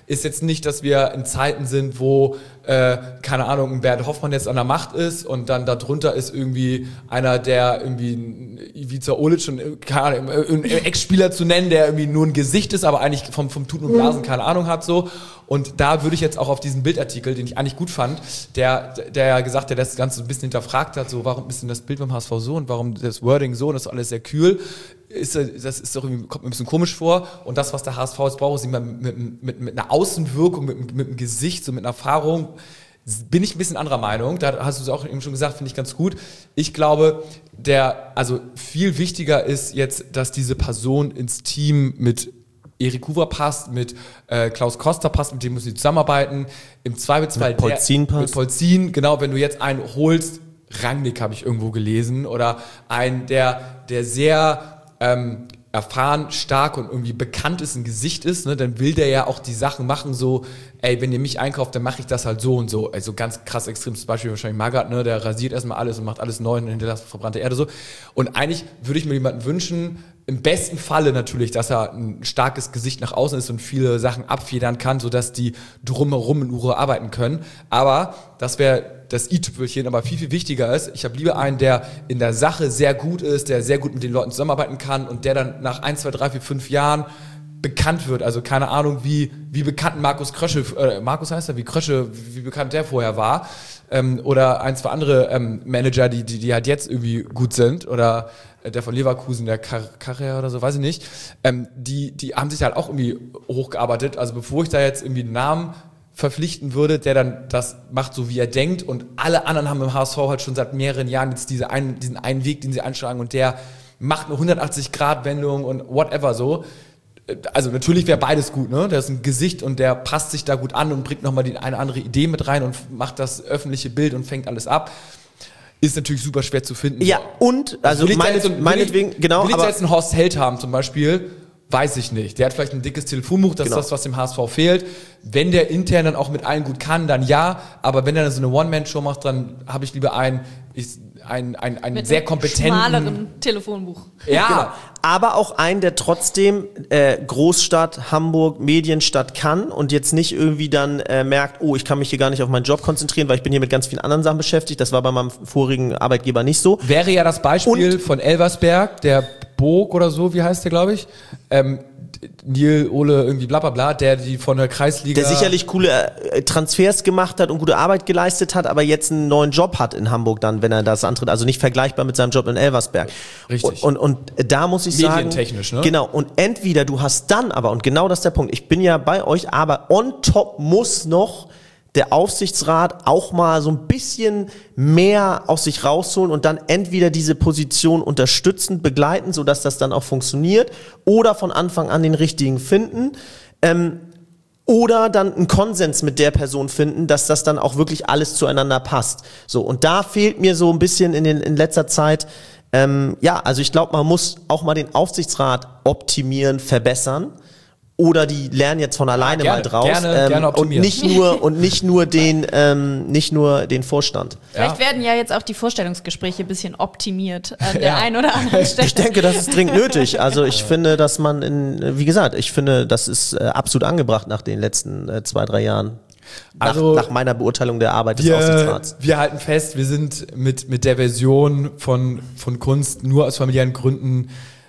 ist jetzt nicht, dass wir in Zeiten sind, wo, äh, keine Ahnung, ein Bernd Hoffmann jetzt an der Macht ist und dann darunter ist irgendwie einer, der irgendwie ein Ivica Olic und, keine Ahnung, einen Ex-Spieler zu nennen, der irgendwie nur ein Gesicht ist, aber eigentlich vom, vom Tuten und Blasen keine Ahnung hat, so. Und da würde ich jetzt auch auf diesen Bildartikel, den ich eigentlich gut fand, der, der ja gesagt hat, der das Ganze so ein bisschen hinterfragt hat, so, warum ist denn das Bild beim H S V so und warum das Wording so und das ist alles sehr kühl. Ist, das ist doch irgendwie, kommt mir ein bisschen komisch vor. Und das, was der H S V jetzt braucht, ist mit, mit, mit, mit einer Außenwirkung, mit, mit einem Gesicht, so mit einer Erfahrung. Bin ich ein bisschen anderer Meinung. Da hast du es auch eben schon gesagt, finde ich ganz gut. Ich glaube, der, also viel wichtiger ist jetzt, dass diese Person ins Team mit Erik Hoover passt, mit äh, Klaus Koster passt, mit dem müssen sie zusammenarbeiten. Im Zweifelsfall mit Polzin der, passt. Mit Polzin, genau, wenn du jetzt einen holst, Rangnick habe ich irgendwo gelesen, oder einen, der, der sehr ähm, erfahren, stark und irgendwie bekannt ist, ein Gesicht ist, ne, dann will der ja auch die Sachen machen, so, ey, wenn ihr mich einkauft, dann mache ich das halt so und so. Also ganz krass extremes Beispiel wahrscheinlich Magath, ne, der rasiert erstmal alles und macht alles neu und hinterlässt verbrannte Erde so. Und eigentlich würde ich mir jemanden wünschen, im besten Falle natürlich, dass er ein starkes Gesicht nach außen ist und viele Sachen abfedern kann, sodass die drumherum in Ruhe arbeiten können. Aber das wäre das i-Tüpfelchen, aber viel, viel wichtiger ist, ich habe lieber einen, der in der Sache sehr gut ist, der sehr gut mit den Leuten zusammenarbeiten kann und der dann nach ein, zwei, drei, vier, fünf Jahren bekannt wird. Also keine Ahnung, wie, wie bekannt Markus Krösche, äh, Markus heißt er, wie Krösche, wie bekannt der vorher war. Ähm, oder ein, zwei andere ähm, Manager, die, die, die halt jetzt irgendwie gut sind. Oder äh, der von Leverkusen, der Kar- Carrera oder so, weiß ich nicht. Ähm, die, die haben sich halt auch irgendwie hochgearbeitet. Also bevor ich da jetzt irgendwie einen Namen verpflichten würde, der dann das macht, so wie er denkt, und alle anderen haben im H S V halt schon seit mehreren Jahren jetzt diese einen, diesen einen Weg, den sie einschlagen, und der macht eine hundertachtzig-Grad-Wendung und whatever so. Also natürlich wäre beides gut, ne? Der ist ein Gesicht und der passt sich da gut an und bringt nochmal die eine andere Idee mit rein und macht das öffentliche Bild und fängt alles ab. Ist natürlich super schwer zu finden. Ja, und, also, also meine, jetzt, meinetwegen, will ich, genau. Will ich aber jetzt einen Horst Held haben zum Beispiel? Weiß ich nicht. Der hat vielleicht ein dickes Telefonbuch, das genau. ist das, was dem H S V fehlt. Wenn der intern dann auch mit allen gut kann, dann ja. Aber wenn er so eine One-Man-Show macht, dann habe ich lieber einen, ich, einen, einen, einen mit sehr einem kompetenten... schmaleren Telefonbuch. Ja. Genau. Aber auch einen, der trotzdem äh, Großstadt, Hamburg, Medienstadt kann und jetzt nicht irgendwie dann äh, merkt, oh, ich kann mich hier gar nicht auf meinen Job konzentrieren, weil ich bin hier mit ganz vielen anderen Sachen beschäftigt. Das war bei meinem vorigen Arbeitgeber nicht so. Wäre ja das Beispiel und von Elversberg, der Bog oder so, wie heißt der, glaube ich? Ähm, Neil, Ole, irgendwie bla bla bla, der die von der Kreisliga... Der sicherlich coole äh, Transfers gemacht hat und gute Arbeit geleistet hat, aber jetzt einen neuen Job hat in Hamburg dann, wenn er das antritt. Also nicht vergleichbar mit seinem Job in Elversberg. Richtig. Und, und, und da muss ich sagen... Medientechnisch, ne? Genau. Und entweder du hast dann aber, und genau das ist der Punkt, ich bin ja bei euch, aber on top muss noch der Aufsichtsrat auch mal so ein bisschen mehr aus sich rausholen und dann entweder diese Position unterstützend begleiten, sodass das dann auch funktioniert, oder von Anfang an den richtigen finden, ähm, oder dann einen Konsens mit der Person finden, dass das dann auch wirklich alles zueinander passt. So, und da fehlt mir so ein bisschen in, den, in letzter Zeit, ähm, ja, also ich glaube, man muss auch mal den Aufsichtsrat optimieren, verbessern. Oder die lernen jetzt von alleine ja, gerne, mal draus gerne, ähm, gerne und nicht nur und nicht nur den ähm, nicht nur den Vorstand. Vielleicht Ja. werden ja jetzt auch die Vorstellungsgespräche ein bisschen optimiert an der Ja. einen oder anderen Stelle. Ich denke, das ist dringend nötig. Also ich finde, dass man in, wie gesagt, ich finde, das ist äh, absolut angebracht nach den letzten äh, zwei, drei Jahren. Nach, Also, nach meiner Beurteilung der Arbeit des Wir, Aufsichtsrats. wir halten fest, wir sind mit, mit der Version von, von Kunst nur aus familiären Gründen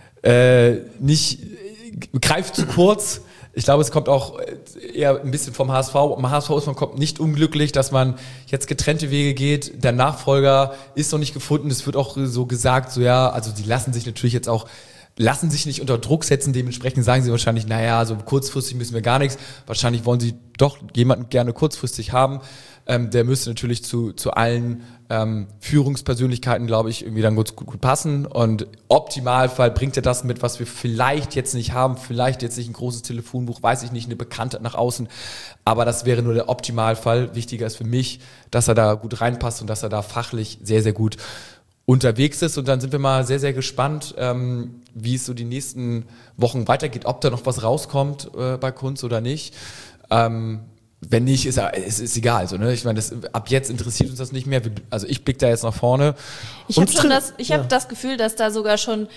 äh, nicht, greift zu kurz. Ich glaube, es kommt auch eher ein bisschen vom H S V. Am H S V ist man kommt nicht unglücklich, dass man jetzt getrennte Wege geht. Der Nachfolger ist noch nicht gefunden. Es wird auch so gesagt, so ja, also die lassen sich natürlich jetzt auch, lassen sich nicht unter Druck setzen. Dementsprechend sagen sie wahrscheinlich, naja, so kurzfristig müssen wir gar nichts. Wahrscheinlich wollen sie doch jemanden gerne kurzfristig haben. Ähm, der müsste natürlich zu, zu allen ähm, Führungspersönlichkeiten, glaube ich, irgendwie dann gut, gut, gut passen. Und im Optimalfall bringt er das mit, was wir vielleicht jetzt nicht haben. Vielleicht jetzt nicht ein großes Telefonbuch, weiß ich nicht, eine Bekanntheit nach außen. Aber das wäre nur der Optimalfall. Wichtiger ist für mich, dass er da gut reinpasst und dass er da fachlich sehr, sehr gut unterwegs ist. Und dann sind wir mal sehr, sehr gespannt, ähm, wie es so die nächsten Wochen weitergeht, ob da noch was rauskommt äh, bei Kunz oder nicht. Ähm, Wenn nicht, ist es ist egal. Also, ne? Ich meine, das, ab jetzt interessiert uns das nicht mehr. Also ich blicke da jetzt nach vorne. Ich habe schon das, ich hab ja. das Gefühl, dass da sogar schon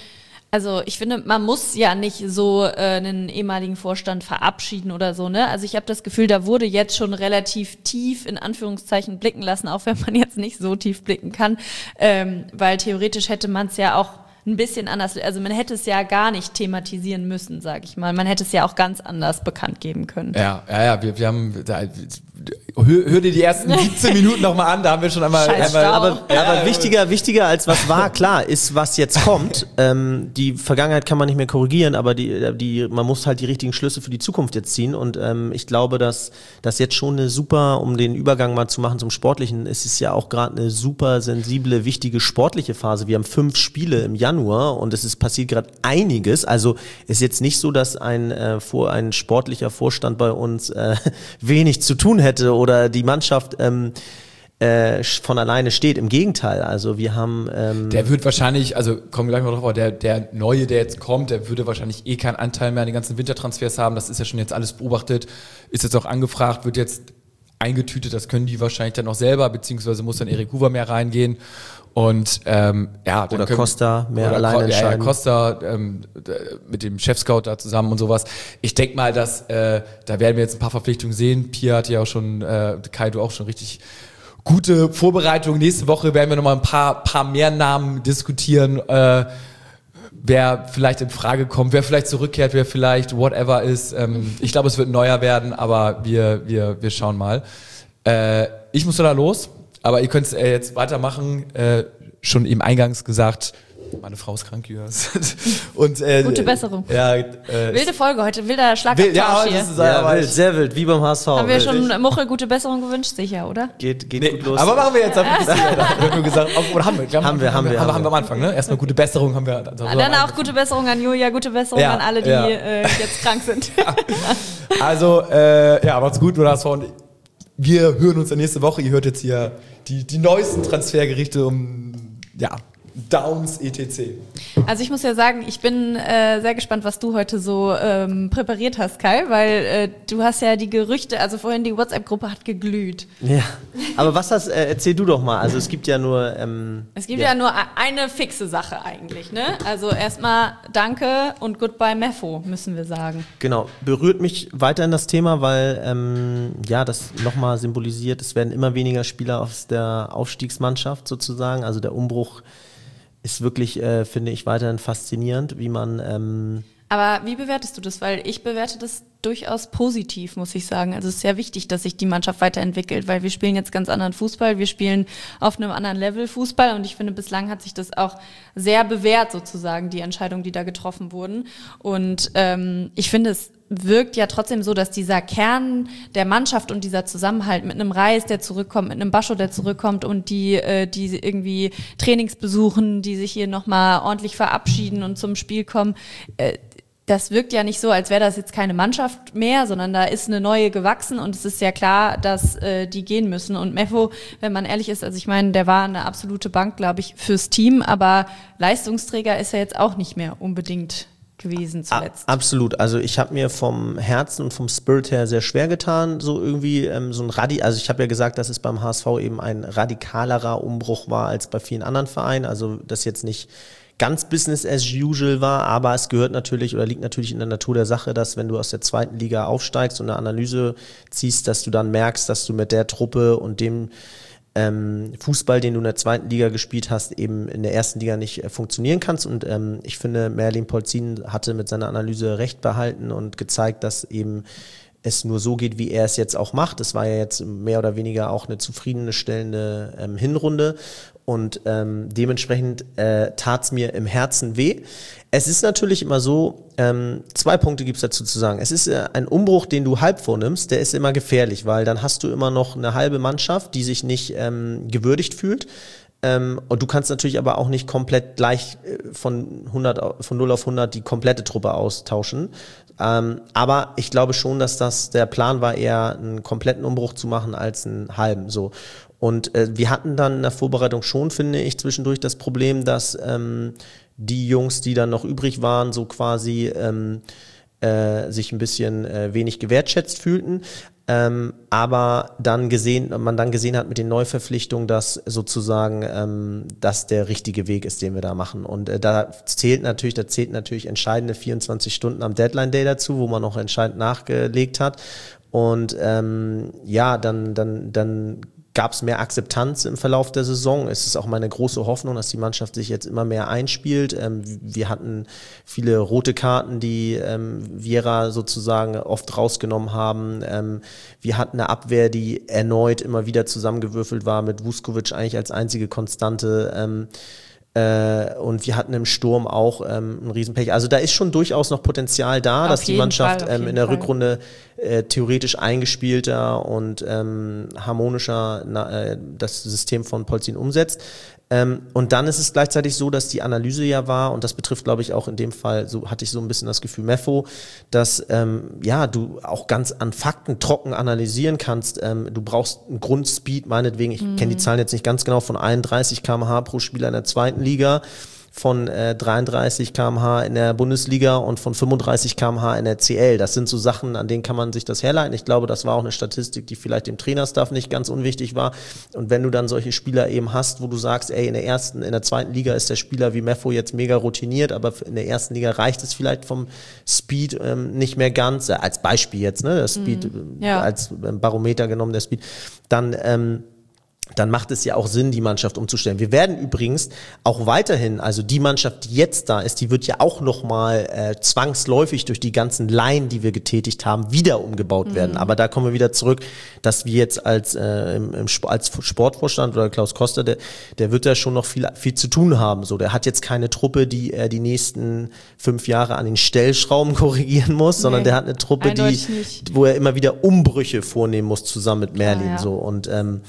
Also ich finde, man muss ja nicht so äh, einen ehemaligen Vorstand verabschieden oder so, ne? Also ich habe das Gefühl, da wurde jetzt schon relativ tief in Anführungszeichen blicken lassen, auch wenn man jetzt nicht so tief blicken kann, ähm, weil theoretisch hätte man es ja auch ein bisschen anders, also man hätte es ja gar nicht thematisieren müssen, sage ich mal. Man hätte es ja auch ganz anders bekannt geben können. Ja, ja, ja, wir, wir haben, da, hör, hör dir die ersten siebzehn Minuten nochmal an, da haben wir schon einmal... Scheiß einmal Aber, ja, aber wichtiger, wichtiger als was war, klar, ist, was jetzt kommt. Ähm, die Vergangenheit kann man nicht mehr korrigieren, aber die, die, man muss halt die richtigen Schlüsse für die Zukunft jetzt ziehen. Und ähm, ich glaube, dass das jetzt schon eine super, um den Übergang mal zu machen zum Sportlichen, es ist ja auch gerade eine super sensible, wichtige sportliche Phase. Wir haben fünf Spiele im Januar und es ist passiert gerade einiges. Also ist jetzt nicht so, dass ein, äh, vor, ein sportlicher Vorstand bei uns äh, wenig zu tun hätte oder die Mannschaft ähm, äh, von alleine steht. Im Gegenteil, also wir haben... Ähm Der wird wahrscheinlich, also kommen wir gleich mal drauf, aber der, der Neue, der jetzt kommt, der würde wahrscheinlich eh keinen Anteil mehr an den ganzen Wintertransfers haben. Das ist ja schon jetzt alles beobachtet, ist jetzt auch angefragt, wird jetzt eingetütet, das können die wahrscheinlich dann auch selber, beziehungsweise muss dann Erik Hoover mehr reingehen. Und ähm, ja, dann oder können, Costa mehr oder alleine Co- entscheiden. Ja, ja, Costa ähm, mit dem Chefscout da zusammen und sowas. Ich denke mal, dass äh, da werden wir jetzt ein paar Verpflichtungen sehen. Pia hat ja auch schon, äh, Kai, du auch schon richtig gute Vorbereitung. Nächste Woche werden wir nochmal ein paar, paar mehr Namen diskutieren, äh, wer vielleicht in Frage kommt, wer vielleicht zurückkehrt, wer vielleicht whatever ist. Ähm, ich glaube, es wird neuer werden, aber wir, wir, wir schauen mal. Äh, ich muss da los. Aber ihr könnt äh, jetzt weitermachen. Äh, schon eben eingangs gesagt, meine Frau ist krank, Jürs. Und äh, Gute Besserung. Ja, äh, Wilde Folge heute, wilder Schlagabtausch ja, hier. das ist ja, aber wild, sehr wild, wie beim H S V. Haben wir wild. schon Muchel gute Besserung gewünscht, sicher, oder? Geht, geht Nee, gut los. aber machen wir jetzt einfach ein bisschen weiter. Wir haben nur gesagt, oder haben wir? wir Haben wir, haben wir, haben, haben haben wir am Anfang, ne? Erstmal gute Besserung haben wir. Ah, dann auch gute Besserung an Julia, gute Besserung Ja, an alle, die ja. äh, jetzt krank sind. Also, äh, ja, macht's gut, nur das von. Wir hören uns dann nächste Woche. Ihr hört jetzt hier die, die neuesten Transfergerichte um, ja, Downs, et cetera. Also ich muss ja sagen, ich bin äh, sehr gespannt, was du heute so ähm, präpariert hast, Kai, weil äh, du hast ja die Gerüchte, also vorhin die WhatsApp-Gruppe hat geglüht. Ja, aber was hast, äh, erzähl du doch mal. Also es gibt ja nur... Ähm, Es gibt ja. ja nur eine fixe Sache eigentlich, ne? Also erstmal Danke und Goodbye Meffo, müssen wir sagen. Genau, berührt mich weiterhin das Thema, weil ähm, ja, das nochmal symbolisiert, es werden immer weniger Spieler aus der Aufstiegsmannschaft sozusagen, also der Umbruch ist wirklich, äh, finde ich, weiterhin faszinierend, wie man... Ähm Aber wie bewertest du das? Weil ich bewerte das durchaus positiv, muss ich sagen. Also es ist sehr wichtig, dass sich die Mannschaft weiterentwickelt, weil wir spielen jetzt ganz anderen Fußball, wir spielen auf einem anderen Level Fußball und ich finde, bislang hat sich das auch sehr bewährt sozusagen, die Entscheidungen, die da getroffen wurden. Und ähm, ich finde, es wirkt ja trotzdem so, dass dieser Kern der Mannschaft und dieser Zusammenhalt mit einem Reis, der zurückkommt, mit einem Bascho, der zurückkommt und die, äh, die irgendwie Trainings besuchen, die sich hier nochmal ordentlich verabschieden und zum Spiel kommen, äh, das wirkt ja nicht so, als wäre das jetzt keine Mannschaft mehr, sondern da ist eine neue gewachsen und es ist ja klar, dass äh, die gehen müssen. Und Meffo, wenn man ehrlich ist, also ich meine, der war eine absolute Bank, glaube ich, fürs Team, aber Leistungsträger ist er jetzt auch nicht mehr unbedingt gewesen zuletzt. A- absolut, also ich habe mir vom Herzen und vom Spirit her sehr schwer getan, so irgendwie ähm, so ein Radi, also ich habe ja gesagt, dass es beim H S V eben ein radikalerer Umbruch war als bei vielen anderen Vereinen, also das jetzt nicht ganz Business as usual war, aber es gehört natürlich oder liegt natürlich in der Natur der Sache, dass wenn du aus der zweiten Liga aufsteigst und eine Analyse ziehst, dass du dann merkst, dass du mit der Truppe und dem ähm, Fußball, den du in der zweiten Liga gespielt hast, eben in der ersten Liga nicht äh, funktionieren kannst. Und ähm, ich finde, Merlin Polzin hatte mit seiner Analyse recht behalten und gezeigt, dass eben es nur so geht, wie er es jetzt auch macht. Es war ja jetzt mehr oder weniger auch eine zufriedenstellende ähm, Hinrunde und ähm, dementsprechend äh, tat es mir im Herzen weh. Es ist natürlich immer so, ähm, zwei Punkte gibt es dazu zu sagen. Es ist äh, ein Umbruch, den du halb vornimmst, der ist immer gefährlich, weil dann hast du immer noch eine halbe Mannschaft, die sich nicht ähm, gewürdigt fühlt. Ähm, und du kannst natürlich aber auch nicht komplett gleich äh, von hundert, von null auf hundert die komplette Truppe austauschen. Ähm, aber ich glaube schon, dass das der Plan war, eher einen kompletten Umbruch zu machen als einen halben. So. Und äh, wir hatten dann in der Vorbereitung schon, finde ich, zwischendurch das Problem, dass ähm, die Jungs, die dann noch übrig waren, so quasi ähm, äh, sich ein bisschen äh, wenig gewertschätzt fühlten. Ähm, aber dann gesehen, man dann gesehen hat mit den Neuverpflichtungen, dass sozusagen ähm, das der richtige Weg ist, den wir da machen. Und äh, da zählt natürlich, da zählt natürlich entscheidende vierundzwanzig Stunden am Deadline Day dazu, wo man noch entscheidend nachgelegt hat. Und ähm, ja, dann, dann, dann gab es mehr Akzeptanz im Verlauf der Saison. Es ist auch meine große Hoffnung, dass die Mannschaft sich jetzt immer mehr einspielt. Ähm, wir hatten viele rote Karten, die ähm, Vieira sozusagen oft rausgenommen haben. Ähm, wir hatten eine Abwehr, die erneut immer wieder zusammengewürfelt war mit Vuskovic eigentlich als einzige Konstante. Ähm, Äh, und wir hatten im Sturm auch ähm, ein Riesenpech. Also da ist schon durchaus noch Potenzial da, Auf dass die Mannschaft Fall, ähm, in der Fall. Rückrunde äh, theoretisch eingespielter und ähm, harmonischer na, äh, das System von Polzin umsetzt. Ähm, und dann ist es gleichzeitig so, dass die Analyse ja war, und das betrifft, glaube ich, auch in dem Fall, so hatte ich so ein bisschen das Gefühl, Meffo, dass ähm, ja du auch ganz an Fakten trocken analysieren kannst. Ähm, du brauchst einen Grundspeed, meinetwegen, ich mhm. kenne die Zahlen jetzt nicht ganz genau, von einunddreißig Kilometer pro Stunde pro Spieler in der zweiten Liga, von äh, dreiunddreißig Kilometer pro Stunde in der Bundesliga und von fünfunddreißig Kilometer pro Stunde in der C L. Das sind so Sachen, an denen kann man sich das herleiten. Ich glaube, das war auch eine Statistik, die vielleicht dem Trainerstaff nicht ganz unwichtig war. Und wenn du dann solche Spieler eben hast, wo du sagst, ey, in der ersten, in der zweiten Liga ist der Spieler wie Meffo jetzt mega routiniert, aber in der ersten Liga reicht es vielleicht vom Speed ähm, nicht mehr ganz, äh, als Beispiel jetzt, ne, das Speed Mhm. äh, Ja. als Barometer genommen, der Speed, dann ähm, dann macht es ja auch Sinn, die Mannschaft umzustellen. Wir werden übrigens auch weiterhin, also die Mannschaft, die jetzt da ist, die wird ja auch nochmal äh, zwangsläufig durch die ganzen Laien, die wir getätigt haben, wieder umgebaut mhm. werden. Aber da kommen wir wieder zurück, dass wir jetzt als äh, im, im Sp- als Sportvorstand oder Klaus Koster, der, der wird da schon noch viel viel zu tun haben. So, der hat jetzt keine Truppe, die er die nächsten fünf Jahre an den Stellschrauben korrigieren muss, nee, sondern der hat eine Truppe, die, nicht. wo er immer wieder Umbrüche vornehmen muss, zusammen mit Merlin. Ah, ja. So, und ähm,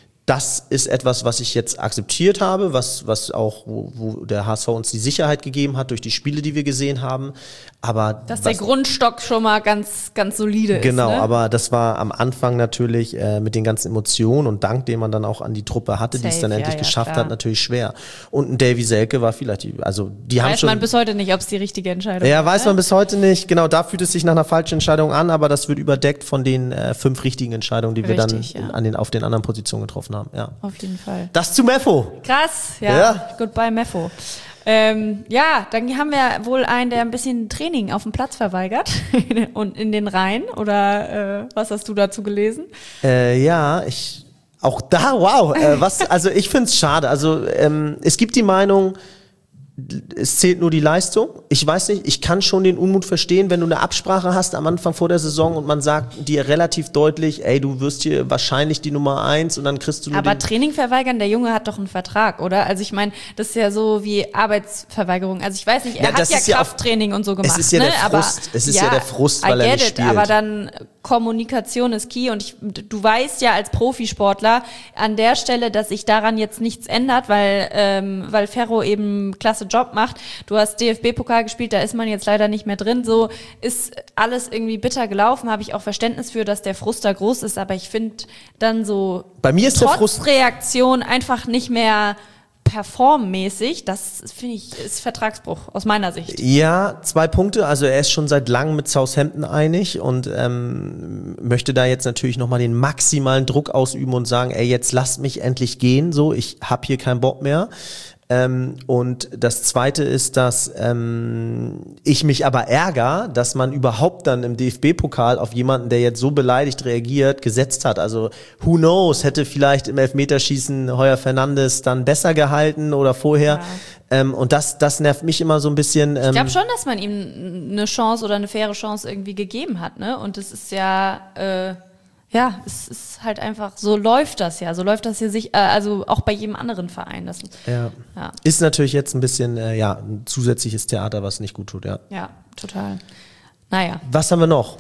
das ist etwas, was ich jetzt akzeptiert habe, was, was auch, wo, wo der H S V uns die Sicherheit gegeben hat durch die Spiele, die wir gesehen haben. Aber Dass was, der Grundstock schon mal ganz, ganz solide ist. genau, Ne? aber das war am Anfang natürlich äh, mit den ganzen Emotionen und Dank, den man dann auch an die Truppe hatte, die es Safe, dann ja, endlich ja, geschafft klar. hat, natürlich schwer. Und ein Davy Selke war vielleicht, die, also die haben Weiß schon. man bis heute nicht, ob es die richtige Entscheidung Ja, ist. weiß ne? man bis heute nicht. Genau, da fühlt es sich nach einer falschen Entscheidung an, aber das wird überdeckt von den äh, fünf richtigen Entscheidungen, die Richtig, wir dann ja. an den, auf den anderen Positionen getroffen haben. Ja. Auf jeden Fall. Das zu Meffo. Krass, ja. Ja. Goodbye, Meffo. Ähm, ja, dann haben wir wohl einen, der ein bisschen Training auf dem Platz verweigert und in den Reihen. Oder äh, was hast du dazu gelesen? Äh, ja, ich auch da, wow. Äh, was, also ich finde es schade. Also ähm, es gibt die Meinung, es zählt nur die Leistung. Ich weiß nicht, ich kann schon den Unmut verstehen, wenn du eine Absprache hast am Anfang vor der Saison und man sagt dir relativ deutlich, ey, du wirst hier wahrscheinlich die Nummer eins und dann kriegst du nur Aber den Training verweigern, der Junge hat doch einen Vertrag, oder? Also ich meine, das ist ja so wie Arbeitsverweigerung. Also ich weiß nicht, er Ja, hat das ja ist ja auch- Krafttraining und so gemacht. ist ja ne? der Frust. Aber, Es ist ja der Frust, weil I er get nicht it, spielt. aber dann Kommunikation ist key und ich, du weißt ja als Profisportler an der Stelle, dass sich daran jetzt nichts ändert, weil, ähm, weil Ferro eben klasse Job macht. Du hast D F B-Pokal gespielt, da ist man jetzt leider nicht mehr drin. So ist alles irgendwie bitter gelaufen, habe ich auch Verständnis für, dass der Frust da groß ist, aber ich finde dann so Bei mir ist der trotz Frust Reaktion einfach nicht mehr performmäßig, das finde ich, ist Vertragsbruch aus meiner Sicht. Ja, zwei Punkte. Also er ist schon seit langem mit Southampton einig und ähm, möchte da jetzt natürlich nochmal den maximalen Druck ausüben und sagen, ey, jetzt lasst mich endlich gehen, so, ich hab hier keinen Bock mehr. Ähm, und das Zweite ist, dass ähm, ich mich aber ärgere, dass man überhaupt dann im D F B-Pokal auf jemanden, der jetzt so beleidigt reagiert, gesetzt hat. Also who knows, hätte vielleicht im Elfmeterschießen Heuer Fernandes dann besser gehalten oder vorher. Ja. Ähm, und das, das nervt mich immer so ein bisschen. Ähm, Ich glaube schon, dass man ihm eine Chance oder eine faire Chance irgendwie gegeben hat, ne? Und es ist ja, äh, ja, es ist halt einfach, so läuft das ja, so läuft das hier sich, äh, also auch bei jedem anderen Verein. Das, ja. ja, Ist natürlich jetzt ein bisschen, äh, ja, ein zusätzliches Theater, was nicht gut tut, ja. ja, total. Naja. Was haben wir noch?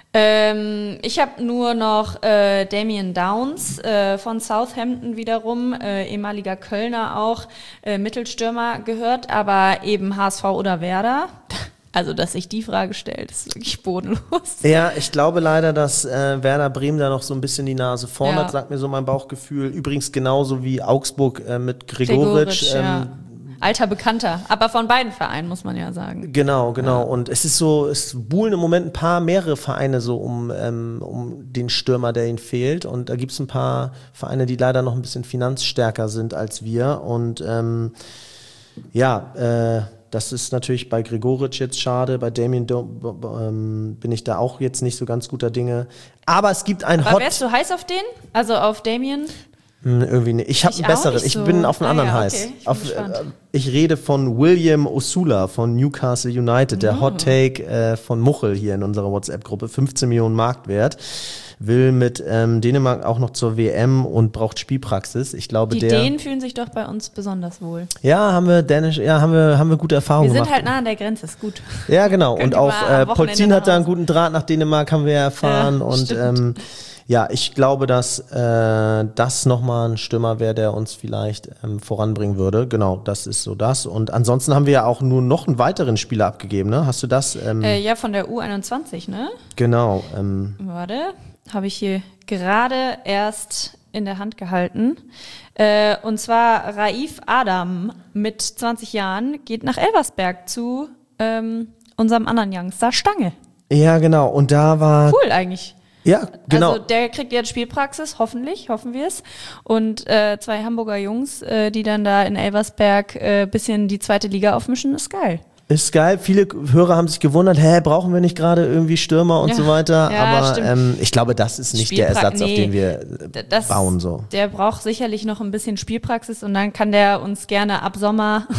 Ähm, ich habe nur noch äh, Damien Downs äh, von Southampton wiederum, äh, ehemaliger Kölner auch, äh, Mittelstürmer gehört, aber eben H S V oder Werder. Also, dass sich die Frage stellt, ist wirklich bodenlos. Ja, ich glaube leider, dass äh, Werder Bremen da noch so ein bisschen die Nase vorn Ja. hat, sagt mir so mein Bauchgefühl. Übrigens genauso wie Augsburg äh, mit Gregoritsch. Gregoritsch, Ähm, ja. alter Bekannter, aber von beiden Vereinen, muss man ja sagen. Genau, genau. Ja. Und es ist so, es buhlen im Moment ein paar, mehrere Vereine so um, ähm, um den Stürmer, der ihnen fehlt. Und da gibt es ein paar Vereine, die leider noch ein bisschen finanzstärker sind als wir. Und ähm, ja, äh, das ist natürlich bei Gregoritsch jetzt schade, bei Damien Do- ähm, bin ich da auch jetzt nicht so ganz guter Dinge. Aber es gibt ein Aber Hot... wärst du heiß auf den? Also auf Damien? Hm, irgendwie nicht. Ich habe einen besseren. Ich so. bin auf einen ah, anderen ja, heiß. okay. Ich, auf, äh, ich rede von William Osula von Newcastle United, der oh. Hot Take äh, von Muchel hier in unserer WhatsApp-Gruppe. fünfzehn Millionen Marktwert. Will mit ähm, Dänemark auch noch zur W M und braucht Spielpraxis. Ich glaube, Die der. Dänen fühlen sich doch bei uns besonders wohl. Ja, haben wir Dänisch, ja, haben wir, haben wir gute Erfahrungen Wir gemacht. sind halt nah an der Grenze, ist gut. Ja, genau. Könnt Und ihr auch mal äh, am Wochenende Polzin hat da nach einen guten Draht nach Dänemark, haben wir ja erfahren. Ja, und stimmt. ähm, ja, ich glaube, dass äh, das nochmal ein Stürmer wäre, der uns vielleicht ähm, voranbringen würde. Genau, das ist so das. Und ansonsten haben wir ja auch nur noch einen weiteren Spieler abgegeben, ne? Hast du das? Ähm, Äh, ja, von der U einundzwanzig, ne? genau. Ähm, Warte, habe ich hier gerade erst in der Hand gehalten. Äh, und zwar Raif Adam mit zwanzig Jahren geht nach Elversberg zu ähm, unserem anderen Youngster Stange. ja, genau. Und da war... Cool eigentlich. Ja, genau. Also der kriegt jetzt Spielpraxis, hoffentlich, hoffen wir es. Und äh, zwei Hamburger Jungs, äh, die dann da in Elversberg äh, bisschen die zweite Liga aufmischen, ist geil. Ist geil. Viele Hörer haben sich gewundert, hä, brauchen wir nicht gerade irgendwie Stürmer und Ja. so weiter. Ja, Aber ähm, ich glaube, das ist nicht der Spielpra- Ersatz, auf nee, den wir äh, das, bauen. So. Der braucht sicherlich noch ein bisschen Spielpraxis und dann kann der uns gerne ab Sommer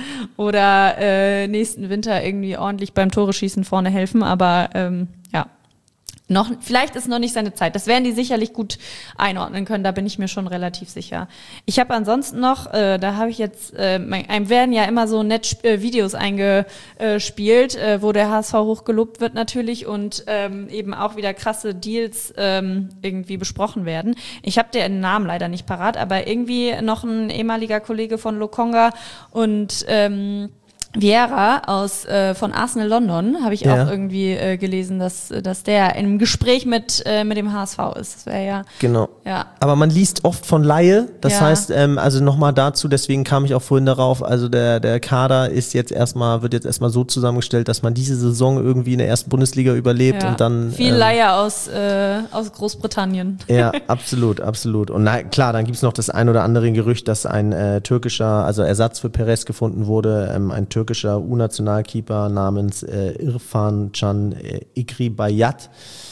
oder äh, nächsten Winter irgendwie ordentlich beim Tore-Schießen vorne helfen. Aber ähm, ja, noch, vielleicht ist noch nicht seine Zeit. Das werden die sicherlich gut einordnen können, da bin ich mir schon relativ sicher. Ich habe ansonsten noch, äh, da habe ich jetzt, äh, mein, einem werden ja immer so nett äh, Videos eingespielt, äh, wo der H S V hochgelobt wird natürlich und ähm, eben auch wieder krasse Deals ähm, irgendwie besprochen werden. Ich habe den Namen leider nicht parat, aber irgendwie noch ein ehemaliger Kollege von Lokonga und ähm, Vieira aus äh, von Arsenal London, habe ich Ja. auch irgendwie äh, gelesen, dass, dass der in einem Gespräch mit, äh, mit dem H S V ist. Das wäre ja, Genau. ja. Aber man liest oft von Laie, das Ja. heißt, ähm, also nochmal dazu, deswegen kam ich auch vorhin darauf, also der, der Kader ist jetzt erstmal, wird jetzt erstmal so zusammengestellt, dass man diese Saison irgendwie in der ersten Bundesliga überlebt ja. und dann... Viel ähm, Laie aus, äh, aus Großbritannien. Ja, absolut, absolut. Und na, klar, dann gibt's noch das ein oder andere Gerücht, dass ein äh, türkischer, also Ersatz für Perez gefunden wurde, ähm, ein türkischer U-Nationalkeeper namens äh, Irfan Can äh, Ikribayat.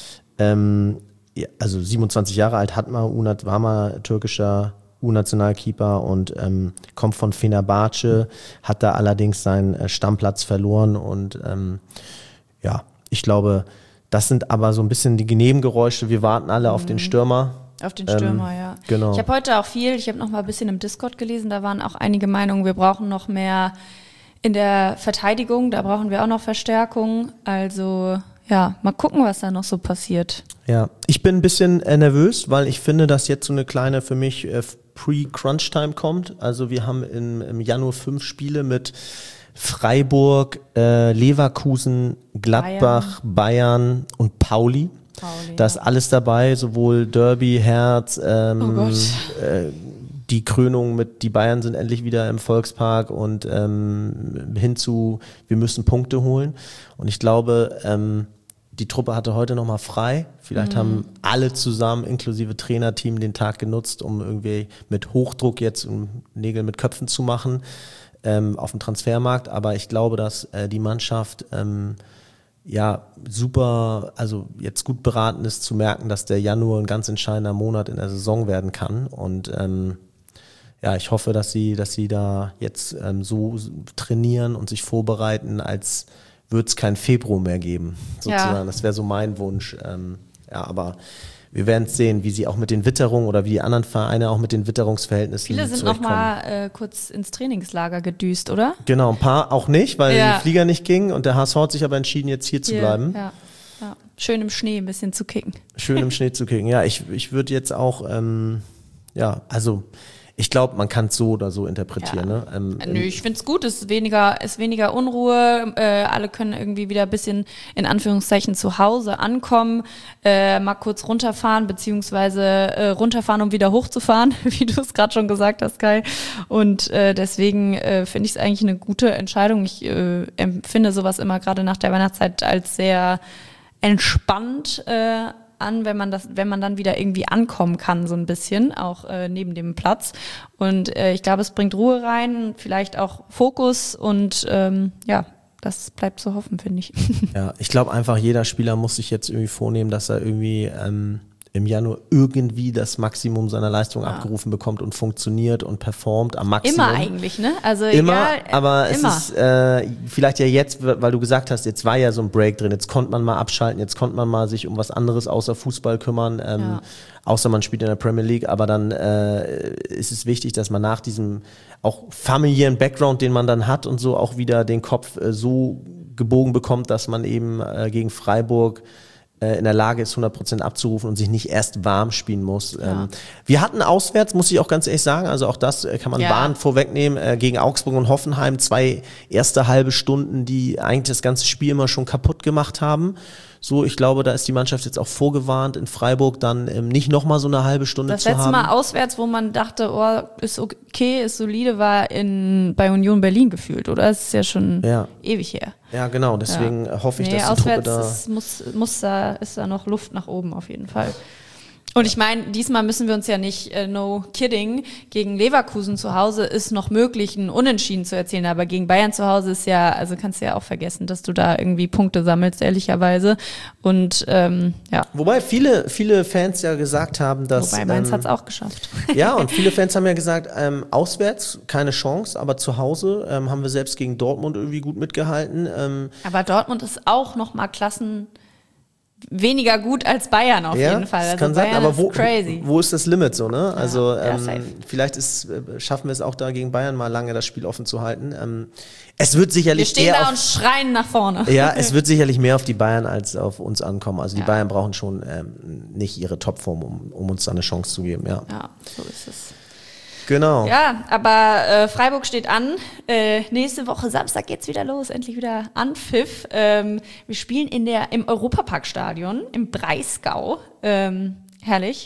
Ähm, ja, also siebenundzwanzig Jahre alt, hat mal, Unat, war mal türkischer U-Nationalkeeper und ähm, kommt von Fenerbahce, hat da allerdings seinen äh, Stammplatz verloren und ähm, ja, ich glaube, das sind aber so ein bisschen die Nebengeräusche. Wir warten alle auf den Stürmer. Auf den Stürmer, Ähm, ja. genau. Ich habe heute auch viel, ich habe noch mal ein bisschen im Discord gelesen, da waren auch einige Meinungen, wir brauchen noch mehr in der Verteidigung, da brauchen wir auch noch Verstärkung. Also ja, mal gucken, was da noch so passiert. Ja, ich bin ein bisschen äh, nervös, weil ich finde, dass jetzt so eine kleine für mich äh, Pre-Crunch-Time kommt. Also wir haben im, im Januar fünf Spiele mit Freiburg, äh, Leverkusen, Gladbach, Bayern, und Pauli. Pauli, Da ist ja. alles dabei, sowohl Derby, Herz, ähm, Oh Gott. äh, die Krönung mit, die Bayern sind endlich wieder im Volkspark und ähm, hinzu, wir müssen Punkte holen. Und ich glaube, ähm, die Truppe hatte heute nochmal frei. Vielleicht Mhm. haben alle zusammen, inklusive Trainerteam, den Tag genutzt, um irgendwie mit Hochdruck jetzt um Nägel mit Köpfen zu machen ähm, auf dem Transfermarkt. Aber ich glaube, dass äh, die Mannschaft ähm, ja super, also jetzt gut beraten ist zu merken, dass der Januar ein ganz entscheidender Monat in der Saison werden kann. Und ähm, ja, ich hoffe, dass sie, dass sie da jetzt ähm, so trainieren und sich vorbereiten, als würde es kein Februar mehr geben, sozusagen. Ja. Das wäre so mein Wunsch. Ähm, ja, aber wir werden sehen, wie sie auch mit den Witterungen oder wie die anderen Vereine auch mit den Witterungsverhältnissen Viele sind noch zurechtkommen. mal äh, kurz ins Trainingslager gedüst, oder? Genau, ein paar auch nicht, weil Ja. die Flieger nicht gingen und der H S V hat sich aber entschieden, jetzt hier zu Hier, bleiben. Ja, ja. Schön im Schnee ein bisschen zu kicken. Schön im Schnee zu kriegen. Ja, ich, ich würde jetzt auch, ähm, ja, also ich glaube, man kann es so oder so interpretieren. Ja. Ne? Ähm, Nö, ich finde es gut, es ist weniger, ist weniger Unruhe, äh, alle können irgendwie wieder ein bisschen in Anführungszeichen zu Hause ankommen, äh, mal kurz runterfahren, beziehungsweise äh, runterfahren, um wieder hochzufahren, wie du es gerade schon gesagt hast, Kai. Und äh, deswegen äh, finde ich es eigentlich eine gute Entscheidung. Ich äh, empfinde sowas immer gerade nach der Weihnachtszeit als sehr entspannt äh, an, wenn man das, wenn man dann wieder irgendwie ankommen kann, so ein bisschen, auch äh, neben dem Platz. Und äh, ich glaube, es bringt Ruhe rein, vielleicht auch Fokus und ähm, ja, das bleibt zu hoffen, finde ich. Ja, ich glaube einfach, jeder Spieler muss sich jetzt irgendwie vornehmen, dass er irgendwie ähm, im Januar irgendwie das Maximum seiner Leistung ja. abgerufen bekommt und funktioniert und performt am Maximum. Immer eigentlich, ne? Also immer, egal, aber immer. es ist äh, vielleicht ja jetzt, weil du gesagt hast, jetzt war ja so ein Break drin, jetzt konnte man mal abschalten, jetzt konnte man mal sich um was anderes außer Fußball kümmern, ähm, Ja. außer man spielt in der Premier League, aber dann äh, ist es wichtig, dass man nach diesem auch familiären Background, den man dann hat und so, auch wieder den Kopf äh, so gebogen bekommt, dass man eben äh, gegen Freiburg in der Lage ist, hundert Prozent abzurufen und sich nicht erst warm spielen muss. Ja. Wir hatten auswärts, muss ich auch ganz ehrlich sagen, also auch das kann man ja. warnend vorwegnehmen, gegen Augsburg und Hoffenheim, zwei erste halbe Stunden, die eigentlich das ganze Spiel immer schon kaputt gemacht haben. So, ich glaube, da ist die Mannschaft jetzt auch vorgewarnt, in Freiburg dann ähm, nicht nochmal so eine halbe Stunde das zu haben. Das letzte Mal auswärts, wo man dachte, oh, ist okay, ist solide, war in bei Union Berlin gefühlt, oder? Das ist ja schon ja. ewig her. Ja, genau, deswegen ja. hoffe ich, nee, dass die Truppe da... Auswärts muss, muss da, ist da noch Luft nach oben auf jeden Fall. Und ich meine, diesmal müssen wir uns ja nicht, äh, no kidding, gegen Leverkusen zu Hause ist noch möglich, ein Unentschieden zu erzielen, aber gegen Bayern zu Hause ist ja, also kannst du ja auch vergessen, dass du da irgendwie Punkte sammelst, ehrlicherweise. Und ähm, ja. Wobei viele, viele Fans ja gesagt haben, dass... Wobei Mainz ähm, hat's auch geschafft. Ja, und viele Fans haben ja gesagt, ähm, auswärts keine Chance, aber zu Hause ähm, haben wir selbst gegen Dortmund irgendwie gut mitgehalten. Ähm, aber Dortmund ist auch noch mal Klassen... weniger gut als Bayern auf ja, jeden Fall. Also kann Bayern sein, aber ist wo, crazy. wo ist das Limit so, ne? Ja, Also ja, ähm, vielleicht ist, schaffen wir es auch da gegen Bayern mal lange das Spiel offen zu halten. Ähm, es wird sicherlich wir stehen eher da auf, und schreien nach vorne. Ja, es wird sicherlich mehr auf die Bayern als auf uns ankommen. Also die ja. Bayern brauchen schon ähm, nicht ihre Topform, um, um uns da eine Chance zu geben. Ja, ja so ist es. Genau. Ja, aber äh, Freiburg steht an. Äh, nächste Woche Samstag geht's wieder los, endlich wieder Anpfiff. Ähm, wir spielen in der im Europaparkstadion im Breisgau. Ähm, herrlich.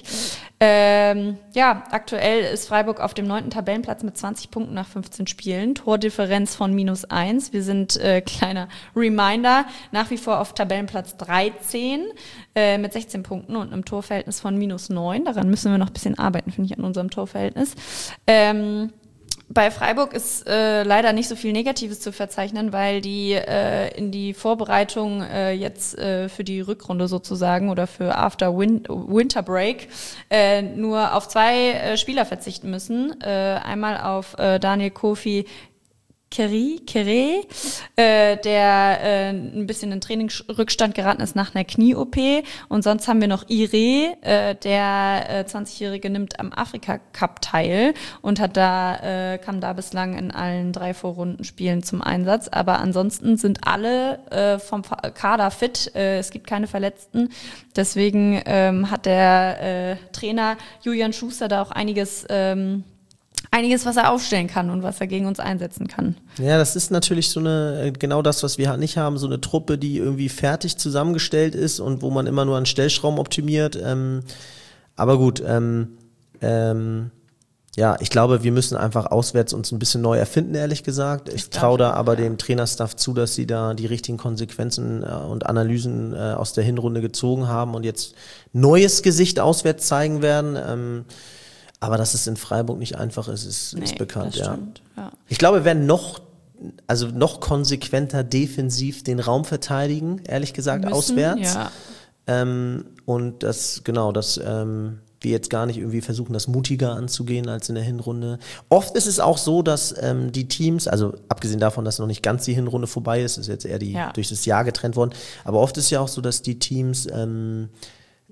Ähm, ja, aktuell ist Freiburg auf dem neunten Tabellenplatz mit zwanzig Punkten nach fünfzehn Spielen. Tordifferenz von minus eins. Wir sind, äh, kleiner Reminder, nach wie vor auf Tabellenplatz dreizehn äh, mit sechzehn Punkten und einem Torverhältnis von minus neun. Daran müssen wir noch ein bisschen arbeiten, finde ich, an unserem Torverhältnis. Ähm, Bei Freiburg ist äh, leider nicht so viel Negatives zu verzeichnen, weil die äh, in die Vorbereitung äh, jetzt äh, für die Rückrunde sozusagen oder für After Win- Winter Break äh, nur auf zwei äh, Spieler verzichten müssen. Äh, einmal auf äh, Daniel Kofi Kere, Kere äh, der äh, ein bisschen in Trainingsrückstand geraten ist nach einer Knie-O P. Und sonst haben wir noch Ire, äh, der äh, zwanzigjährige nimmt am Afrika-Cup teil und hat da äh, kam da bislang in allen drei Vorrundenspielen zum Einsatz. Aber ansonsten sind alle äh, vom Kader fit. Äh, es gibt keine Verletzten. Deswegen ähm, hat der äh, Trainer Julian Schuster da auch einiges ähm, Einiges, was er aufstellen kann und was er gegen uns einsetzen kann. Ja, das ist natürlich so eine, genau das, was wir halt nicht haben, so eine Truppe, die irgendwie fertig zusammengestellt ist und wo man immer nur an Stellschrauben optimiert. Ähm, aber gut, ähm, ähm, ja, ich glaube, wir müssen einfach auswärts uns ein bisschen neu erfinden, ehrlich gesagt. Ich traue da aber dem Trainerstaff zu, dass sie da die richtigen Konsequenzen äh, und Analysen äh, aus der Hinrunde gezogen haben und jetzt neues Gesicht auswärts zeigen werden. Ähm, Aber dass es in Freiburg nicht einfach ist, ist, nee, ist bekannt. Das ja. stimmt, ja. Ich glaube, wir werden noch, also noch konsequenter defensiv den Raum verteidigen, ehrlich gesagt, Müssen, auswärts. Ja. Ähm, und das, genau, dass ähm, wir jetzt gar nicht irgendwie versuchen, das mutiger anzugehen als in der Hinrunde. Oft ist es auch so, dass ähm, die Teams, also abgesehen davon, dass noch nicht ganz die Hinrunde vorbei ist, ist jetzt eher die ja. durch das Jahr getrennt worden, aber oft ist ja auch so, dass die Teams ähm,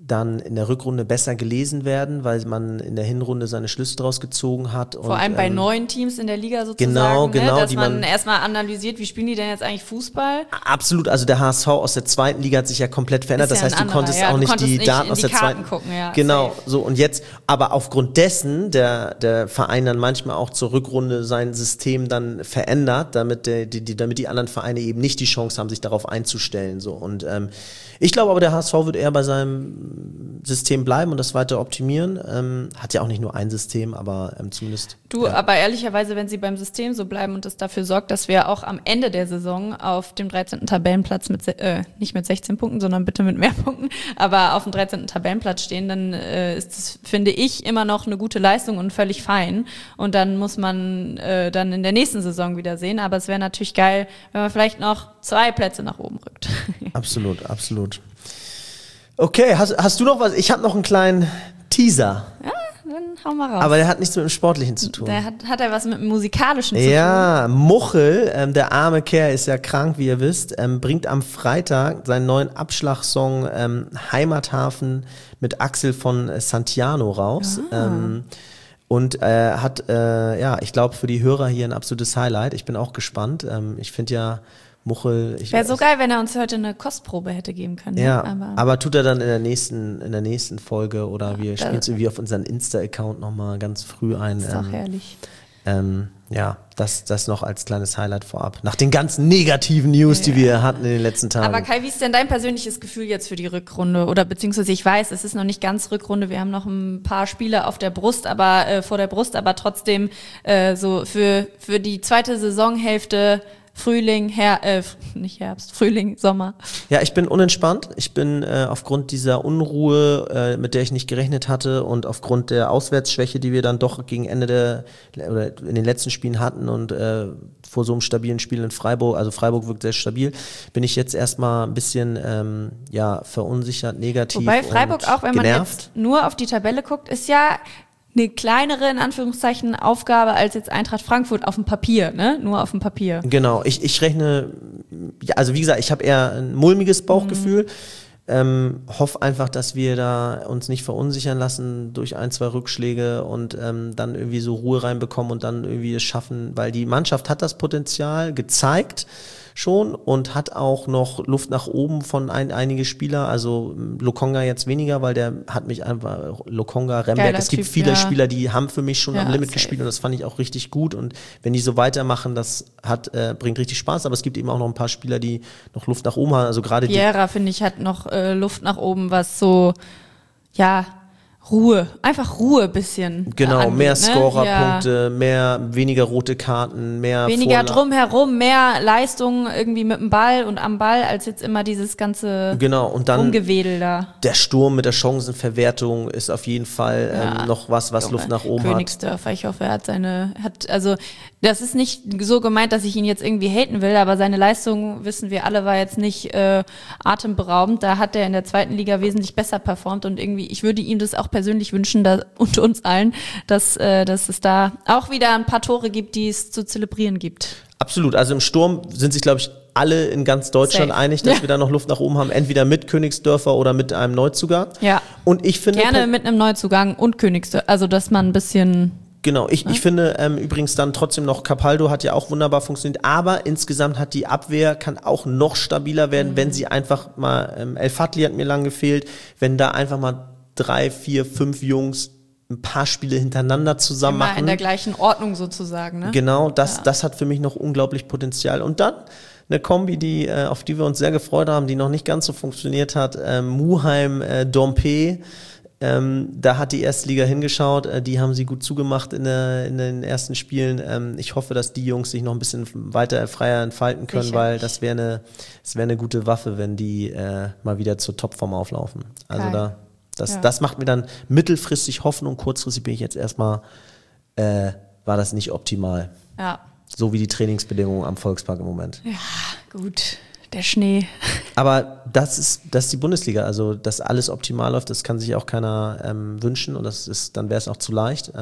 dann in der Rückrunde besser gelesen werden, weil man in der Hinrunde seine Schlüsse draus gezogen hat. Vor und, allem bei ähm, neuen Teams in der Liga sozusagen, genau, ne? genau, dass die man, man erstmal analysiert, wie spielen die denn jetzt eigentlich Fußball? Absolut, also der H S V aus der zweiten Liga hat sich ja komplett verändert, Ist das ja heißt, ein du anderer, konntest ja, auch du nicht konntest die nicht Daten in aus die der Karten zweiten gucken, ja, genau, safe. so und jetzt, aber aufgrund dessen der, der Verein dann manchmal auch zur Rückrunde sein System dann verändert, damit, der, die, die, damit die anderen Vereine eben nicht die Chance haben, sich darauf einzustellen. So. Und ähm, ich glaube aber, der H S V wird eher bei seinem System bleiben und das weiter optimieren. Ähm, hat ja auch nicht nur ein System, aber ähm, zumindest. Du, ja. aber ehrlicherweise, wenn sie beim System so bleiben und das dafür sorgt, dass wir auch am Ende der Saison auf dem dreizehnten Tabellenplatz mit, se- äh, nicht mit sechzehn Punkten, sondern bitte mit mehr Punkten, aber auf dem dreizehnten Tabellenplatz stehen, dann äh, ist das, finde ich, immer noch eine gute Leistung und völlig fein. Und dann muss man äh, dann in der nächsten Saison wieder sehen. Aber es wäre natürlich geil, wenn man vielleicht noch zwei Plätze nach oben rückt. Absolut, absolut. Okay, hast, hast du noch was? Ich habe noch einen kleinen Teaser. Dann hau mal raus. Aber der hat nichts mit dem Sportlichen zu tun. Da hat, hat er was mit dem Musikalischen zu Ja, Muchel, ähm, der arme Kerl ist ja krank, wie ihr wisst, ähm, bringt am Freitag seinen neuen Abschlagsong ähm, Heimathafen mit Axel von Santiano raus. Ah. Ähm, und äh, hat, äh, ja, ich glaube, für die Hörer hier ein absolutes Highlight. Ich bin auch gespannt. Ähm, ich finde ja Muchel... Ich, Wäre so geil, wenn er uns heute eine Kostprobe hätte geben können. Ja, ne? aber, aber tut er dann in der nächsten, in der nächsten Folge oder wir da- spielen es irgendwie auf unseren Insta-Account nochmal ganz früh ein. ist doch ähm, herrlich. Ähm, ja, das, das noch als kleines Highlight vorab. Nach den ganzen negativen News, die wir hatten in den letzten Tagen. Aber Kai, wie ist denn dein persönliches Gefühl jetzt für die Rückrunde? Oder beziehungsweise ich weiß, es ist noch nicht ganz Rückrunde, wir haben noch ein paar Spiele auf der Brust, aber äh, vor der Brust, aber trotzdem äh, so für, für die zweite Saisonhälfte Frühling, Her äh, nicht Herbst, Frühling, Sommer. Ja, ich bin unentspannt. Ich bin äh, aufgrund dieser Unruhe, äh, mit der ich nicht gerechnet hatte und aufgrund der Auswärtsschwäche, die wir dann doch gegen Ende der, oder in den letzten Spielen hatten und äh, vor so einem stabilen Spiel in Freiburg, also Freiburg wirkt sehr stabil, bin ich jetzt erstmal ein bisschen ähm, ja, verunsichert, negativ. Wobei Freiburg und auch, wenn man genervt. jetzt nur auf die Tabelle guckt, ist ja eine kleinere, in Anführungszeichen, Aufgabe als jetzt Eintracht Frankfurt auf dem Papier, ne? Nur auf dem Papier. Genau, ich, ich rechne, ja, also wie gesagt, ich habe eher ein mulmiges Bauchgefühl. Mhm. Ähm, hoffe einfach, dass wir da uns nicht verunsichern lassen durch ein, zwei Rückschläge und ähm, dann irgendwie so Ruhe reinbekommen und dann irgendwie es schaffen, weil die Mannschaft hat das Potenzial gezeigt schon und hat auch noch Luft nach oben von ein, einige Spieler, also Lokonga jetzt weniger, weil der hat mich einfach, Lokonga, Remberg, Geiler es gibt Typ, viele ja. Spieler, die haben für mich schon Ja, am Limit safe. gespielt und das fand ich auch richtig gut und wenn die so weitermachen, das hat äh, bringt richtig Spaß, aber es gibt eben auch noch ein paar Spieler, die noch Luft nach oben haben, also gerade die Vieira, finde ich, hat noch äh, Luft nach oben, was so, ja, Ruhe, einfach Ruhe bisschen. Genau, angeht, mehr ne? Scorerpunkte, Ja. mehr, weniger rote Karten, mehr Weniger Vorla- drumherum, mehr Leistung irgendwie mit dem Ball und am Ball, als jetzt immer dieses ganze Genau, und dann Rumgewedel da. der Sturm mit der Chancenverwertung ist auf jeden Fall Ja. ähm, noch was, was Junge, Luft nach oben hat. Königsdörfer, ich hoffe, er hat seine, hat, also, das ist nicht so gemeint, dass ich ihn jetzt irgendwie haten will, aber seine Leistung, wissen wir alle, war jetzt nicht äh, atemberaubend. Da hat er in der zweiten Liga wesentlich besser performt und irgendwie, ich würde ihm das auch persönlich wünschen, da, und uns allen, dass, äh, dass es da auch wieder ein paar Tore gibt, die es zu zelebrieren gibt. Absolut, also im Sturm sind sich, glaube ich, alle in ganz Deutschland Safe. einig, dass Ja. wir da noch Luft nach oben haben, entweder mit Königsdörfer oder mit einem Neuzugang. Ja. Und ich finde Gerne mit einem Neuzugang und Königsdörfer, also dass man ein bisschen, Genau, ich, ich finde ähm, übrigens dann trotzdem noch, Capaldo hat ja auch wunderbar funktioniert, aber insgesamt hat die Abwehr, kann auch noch stabiler werden, Mhm. wenn sie einfach mal, ähm, El Fadli hat mir lang gefehlt, wenn da einfach mal drei, vier, fünf Jungs ein paar Spiele hintereinander zusammen immer machen. in der gleichen Ordnung sozusagen, ne? Genau, das, Ja. das hat für mich noch unglaublich Potenzial. Und dann eine Kombi, die, äh, auf die wir uns sehr gefreut haben, die noch nicht ganz so funktioniert hat, ähm, Muheim, äh, Dompe. Ähm, da hat die Erstliga hingeschaut, äh, die haben sie gut zugemacht in, der, in den ersten Spielen. Ähm, ich hoffe, dass die Jungs sich noch ein bisschen weiter freier entfalten können, Sicher. weil das wäre eine, das wäre eine gute Waffe, wenn die äh, mal wieder zur Topform auflaufen. Also Geil. da, das, Ja. das macht mir dann mittelfristig Hoffnung, kurzfristig bin ich jetzt erstmal, äh, war das nicht optimal. Ja, So wie die Trainingsbedingungen am Volkspark im Moment. gut. Der Schnee. Aber das ist, das ist die Bundesliga. Also, dass alles optimal läuft, das kann sich auch keiner ähm, wünschen und das ist, dann wäre es auch zu leicht. Ähm,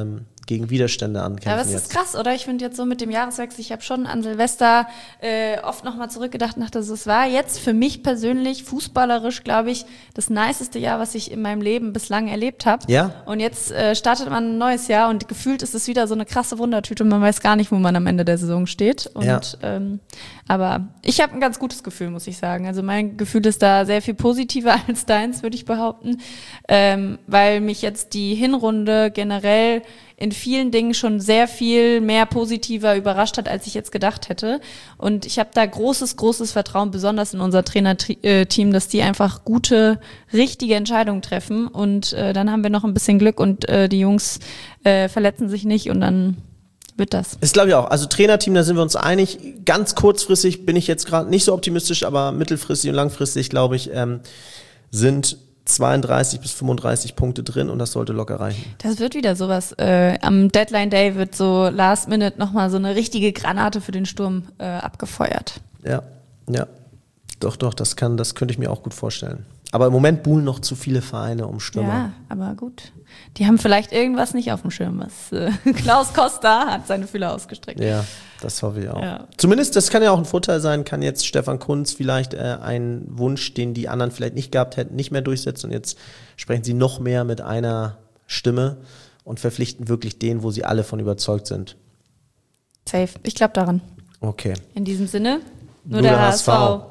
gegen Widerstände ankämpfen. Ja, aber es ist krass, oder? Ich finde jetzt so mit dem Jahreswechsel, ich habe schon an Silvester äh, oft nochmal zurückgedacht, nach dass es war jetzt für mich persönlich fußballerisch, glaube ich, das niceste Jahr, was ich in meinem Leben bislang erlebt habe. Ja. Und jetzt äh, startet man ein neues Jahr und gefühlt ist es wieder so eine krasse Wundertüte und man weiß gar nicht, wo man am Ende der Saison steht. Und, ja. ähm, aber ich habe ein ganz gutes Gefühl, muss ich sagen. Also mein Gefühl ist da sehr viel positiver als deins, würde ich behaupten, ähm, weil mich jetzt die Hinrunde generell in vielen Dingen schon sehr viel mehr positiver überrascht hat, als ich jetzt gedacht hätte. Und ich habe da großes, großes Vertrauen, besonders in unser Trainerteam, dass die einfach gute, richtige Entscheidungen treffen. Und äh, dann haben wir noch ein bisschen Glück und äh, die Jungs äh, verletzen sich nicht und dann wird das. Das glaube ich auch. Also Trainerteam, da sind wir uns einig. Ganz kurzfristig bin ich jetzt gerade nicht so optimistisch, aber mittelfristig und langfristig, glaube ich, ähm, sind zweiunddreißig bis fünfunddreißig Punkte drin und das sollte locker reichen. Das wird wieder sowas. Äh, am Deadline Day wird so last minute nochmal so eine richtige Granate für den Sturm äh, abgefeuert. Ja, ja. Doch, doch, das kann, das könnte ich mir auch gut vorstellen. Aber im Moment buhlen noch zu viele Vereine um Stürmer. Ja, aber gut. Die haben vielleicht irgendwas nicht auf dem Schirm. Was, äh, Klaus Costa hat seine Fühler ausgestreckt. Ja, das hoffe ich auch. Ja. Zumindest, das kann ja auch ein Vorteil sein, kann jetzt Stefan Kuntz vielleicht äh, einen Wunsch, den die anderen vielleicht nicht gehabt hätten, nicht mehr durchsetzen. Und jetzt sprechen sie noch mehr mit einer Stimme und verpflichten wirklich den, wo sie alle von überzeugt sind. Safe. Ich glaube daran. Okay. In diesem Sinne, nur, Nur der, der H S V. H S V.